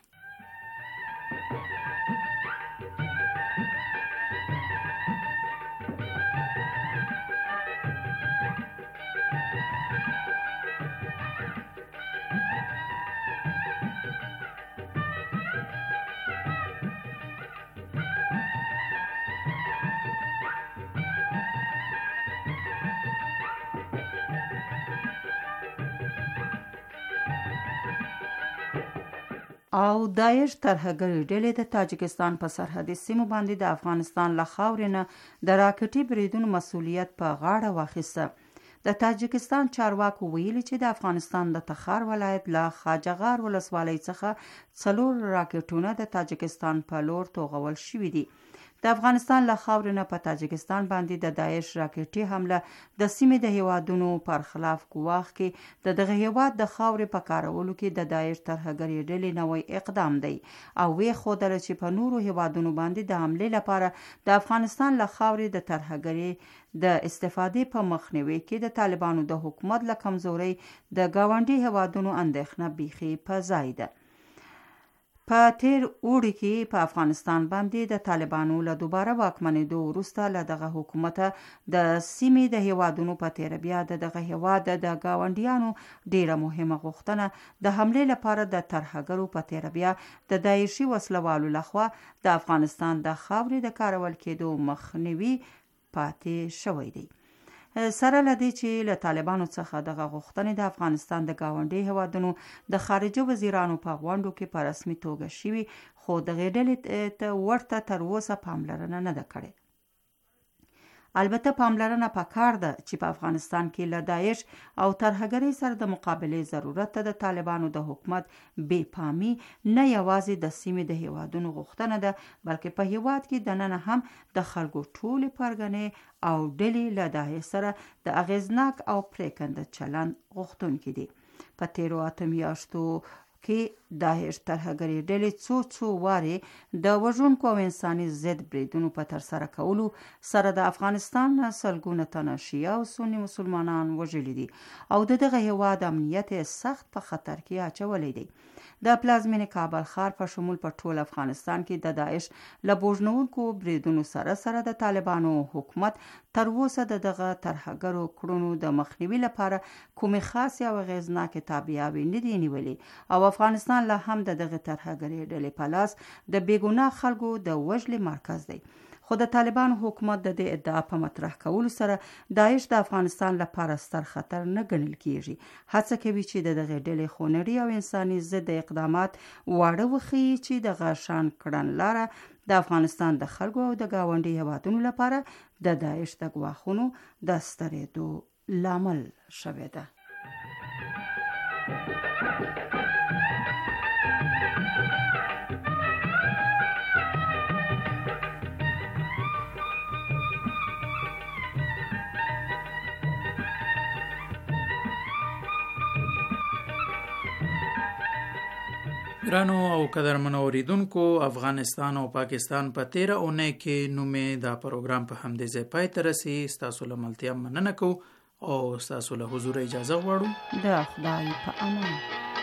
[SPEAKER 5] او داعش ترهګرې ډلې د تاجکستان په سرحدي سیمو باندې د افغانستان له خاورې نه د راکټي بریدونو مسؤلیت په غاړه واخیسته. د تاجکستان چارواکو ویلي چې د افغانستان د تخار ولایت له خاجغار ولسوالۍ څخه څلور راکټونه د تاجکستان په لور توغول شوي دي. د افغانستان له خاورې نه په تاجکستان باندې د داعش راکټي حمله د سیمې د هیوادونو پر خلاف ګواښ کې د دغه هیواد د خاورې په کارولو کې د داعش ترهګرې ډلې نوی اقدام دی او وی ښودله چې په نورو هیوادونو باندې د حملې لپاره د افغانستان له خاورې د ترهګرۍ د استفادې په مخنیوي کې د طالبانو د حکومت له کمزورۍ د ګاونډي هیوادونو اندېښنه بیخي په ځای ده. په تیر اوړي کې په افغانستان باندې د طالبانو له دوباره واکمنېدو وروسته له دغه حکومته د سیمې د هیوادونو په تیر بیا د دغه هیواد د ګاونډیانو ډیره مهمه غوښتنه د حملې لپاره د ترهګرو په تیر بیا د داعشي وسلوالو لخوا د افغانستان د خاورې د کارول کېدو مخنیوي پاتې شوی دی. سره لدی چې له طالبانو څخه دغه غوښتنې د افغانستان د گاونډي هیوادونو د خارجه وزیرانو په غونډو کې په رسمي توګه شوي، خو دغه ډلې ته ورته تر اوسه پاملرنه نه ده کړې. البته پاملرنه پکار ده چې په افغانستان کې له داعش او ترهګرۍ سره د مقابلې ضرورت ته د طالبانو د حکومت بې پامي نه یوازې د سیمې د هیوادونو غوښتنه ده، بلکې په هیواد کې دننه هم د خلکو ټولې پرګنې او ډلې له داعش سره د اغیزناک او پریکنده چلند غوښتونکي دي. په تیرو اته میاشتو کې داعش ترهګرۍ ډلې څو څو وارې د وژونکو او انساني ضد بریدونو په ترسره کولو سره د افغانستان سلګونه تنه شیعه او سني مسلمانان وژلي دي او د دغه هیواد امنیت سخت په خطر کې اچولی دی. د پلازمینې کابل ښار په شمول په ټول افغانستان کې د داعش له بوژنونکو بریدونو سره سره د طالبانو حکومت تر اوسه د دغه ترهګرو کړنو د مخنیوي لپاره کومې خاصې او اغیزناکې تابعیاوې نه دي نیولې او افغانستان لا هم د دغه ترهګرۍ ډلې په لاس د بیګناه خلکو د وژلې مرکز دی. خو د طالبان حکومت د دې ادعا په مطرح کولو سره داعش د افغانستان لپاره ستر خطر نه ګڼل کیږي. هڅه کوي چې د دغه ډلې خونړي او انساني ضد اقدامات واړه وښيي چې د غشان کړنلاره د افغانستان د خلکو او د ګاونډي هیوادونو لپاره د داعش د ګواښونو د سترېدو لامل شوې ده.
[SPEAKER 12] ګرانو او قدرمنو اوریدونکو، افغانستان او پاکستان په تیره اونۍ کې نومې دا پروګرام په همدې ځای پای ته رسي. ستاسو له ملتیا مننه کوو او ستاسو له حضور اجازه غواړو.
[SPEAKER 5] د خدای په امان.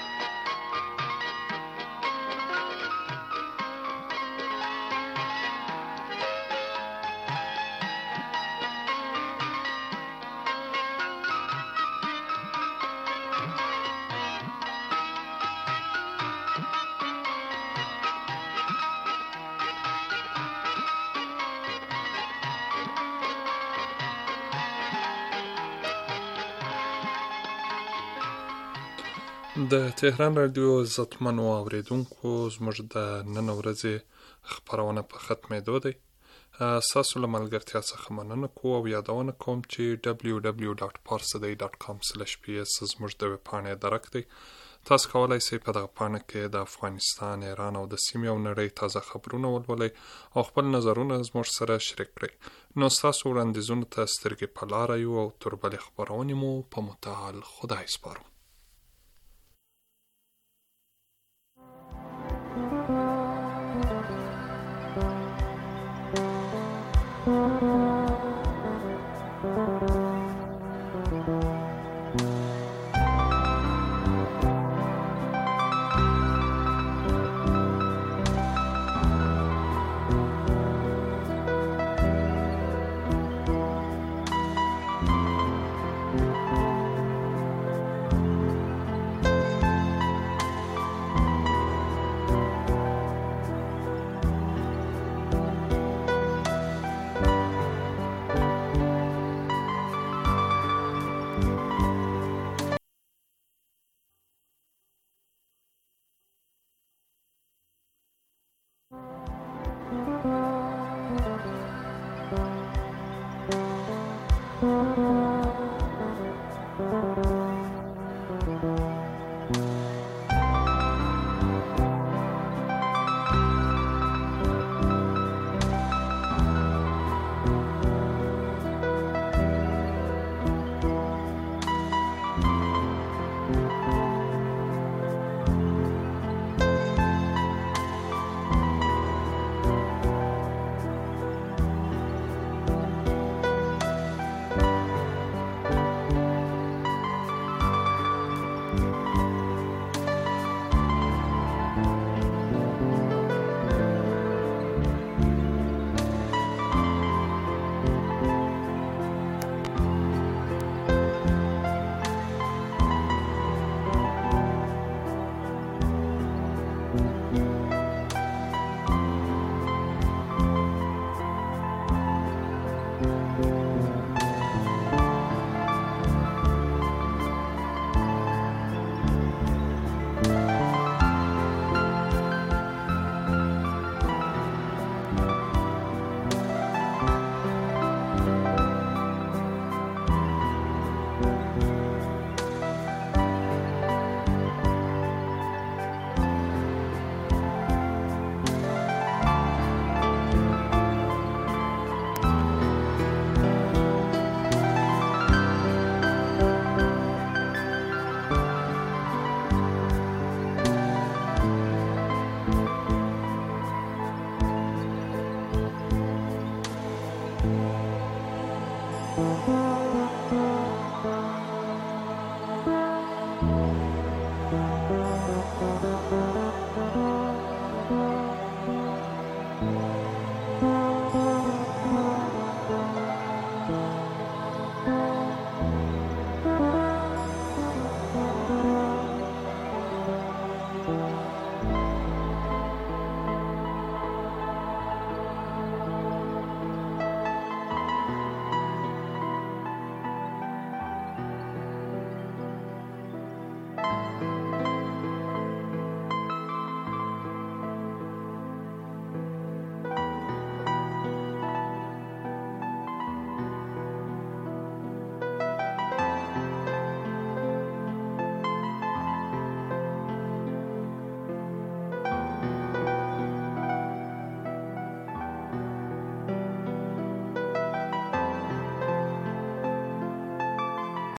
[SPEAKER 4] د تهران رادیو عزتمنو اوریدونکو، زموږ د نن ورځې خپرونه په ختمېدو دی. ستاسو له ملګرتیا څخه مننه کوو او یادونه کوم چې دبلیو دبلیو ډاټ پارسدی ډاټ کام سلیش پی اس زموږ د ویبپاڼې درک دی. تاسو کولی شئ په دغه پاڼه کې د افغانستان، ایران او د سیمې او نړۍ تازه خبرونه ولولئ او خپل نظرونه زموږ سره شریک کړئ. نو ستاسو وړاندیزونو ته سترګې په لاره یو او تر بلې خپرونې مو په متعال خدای سپارو.
[SPEAKER 13] Thank you.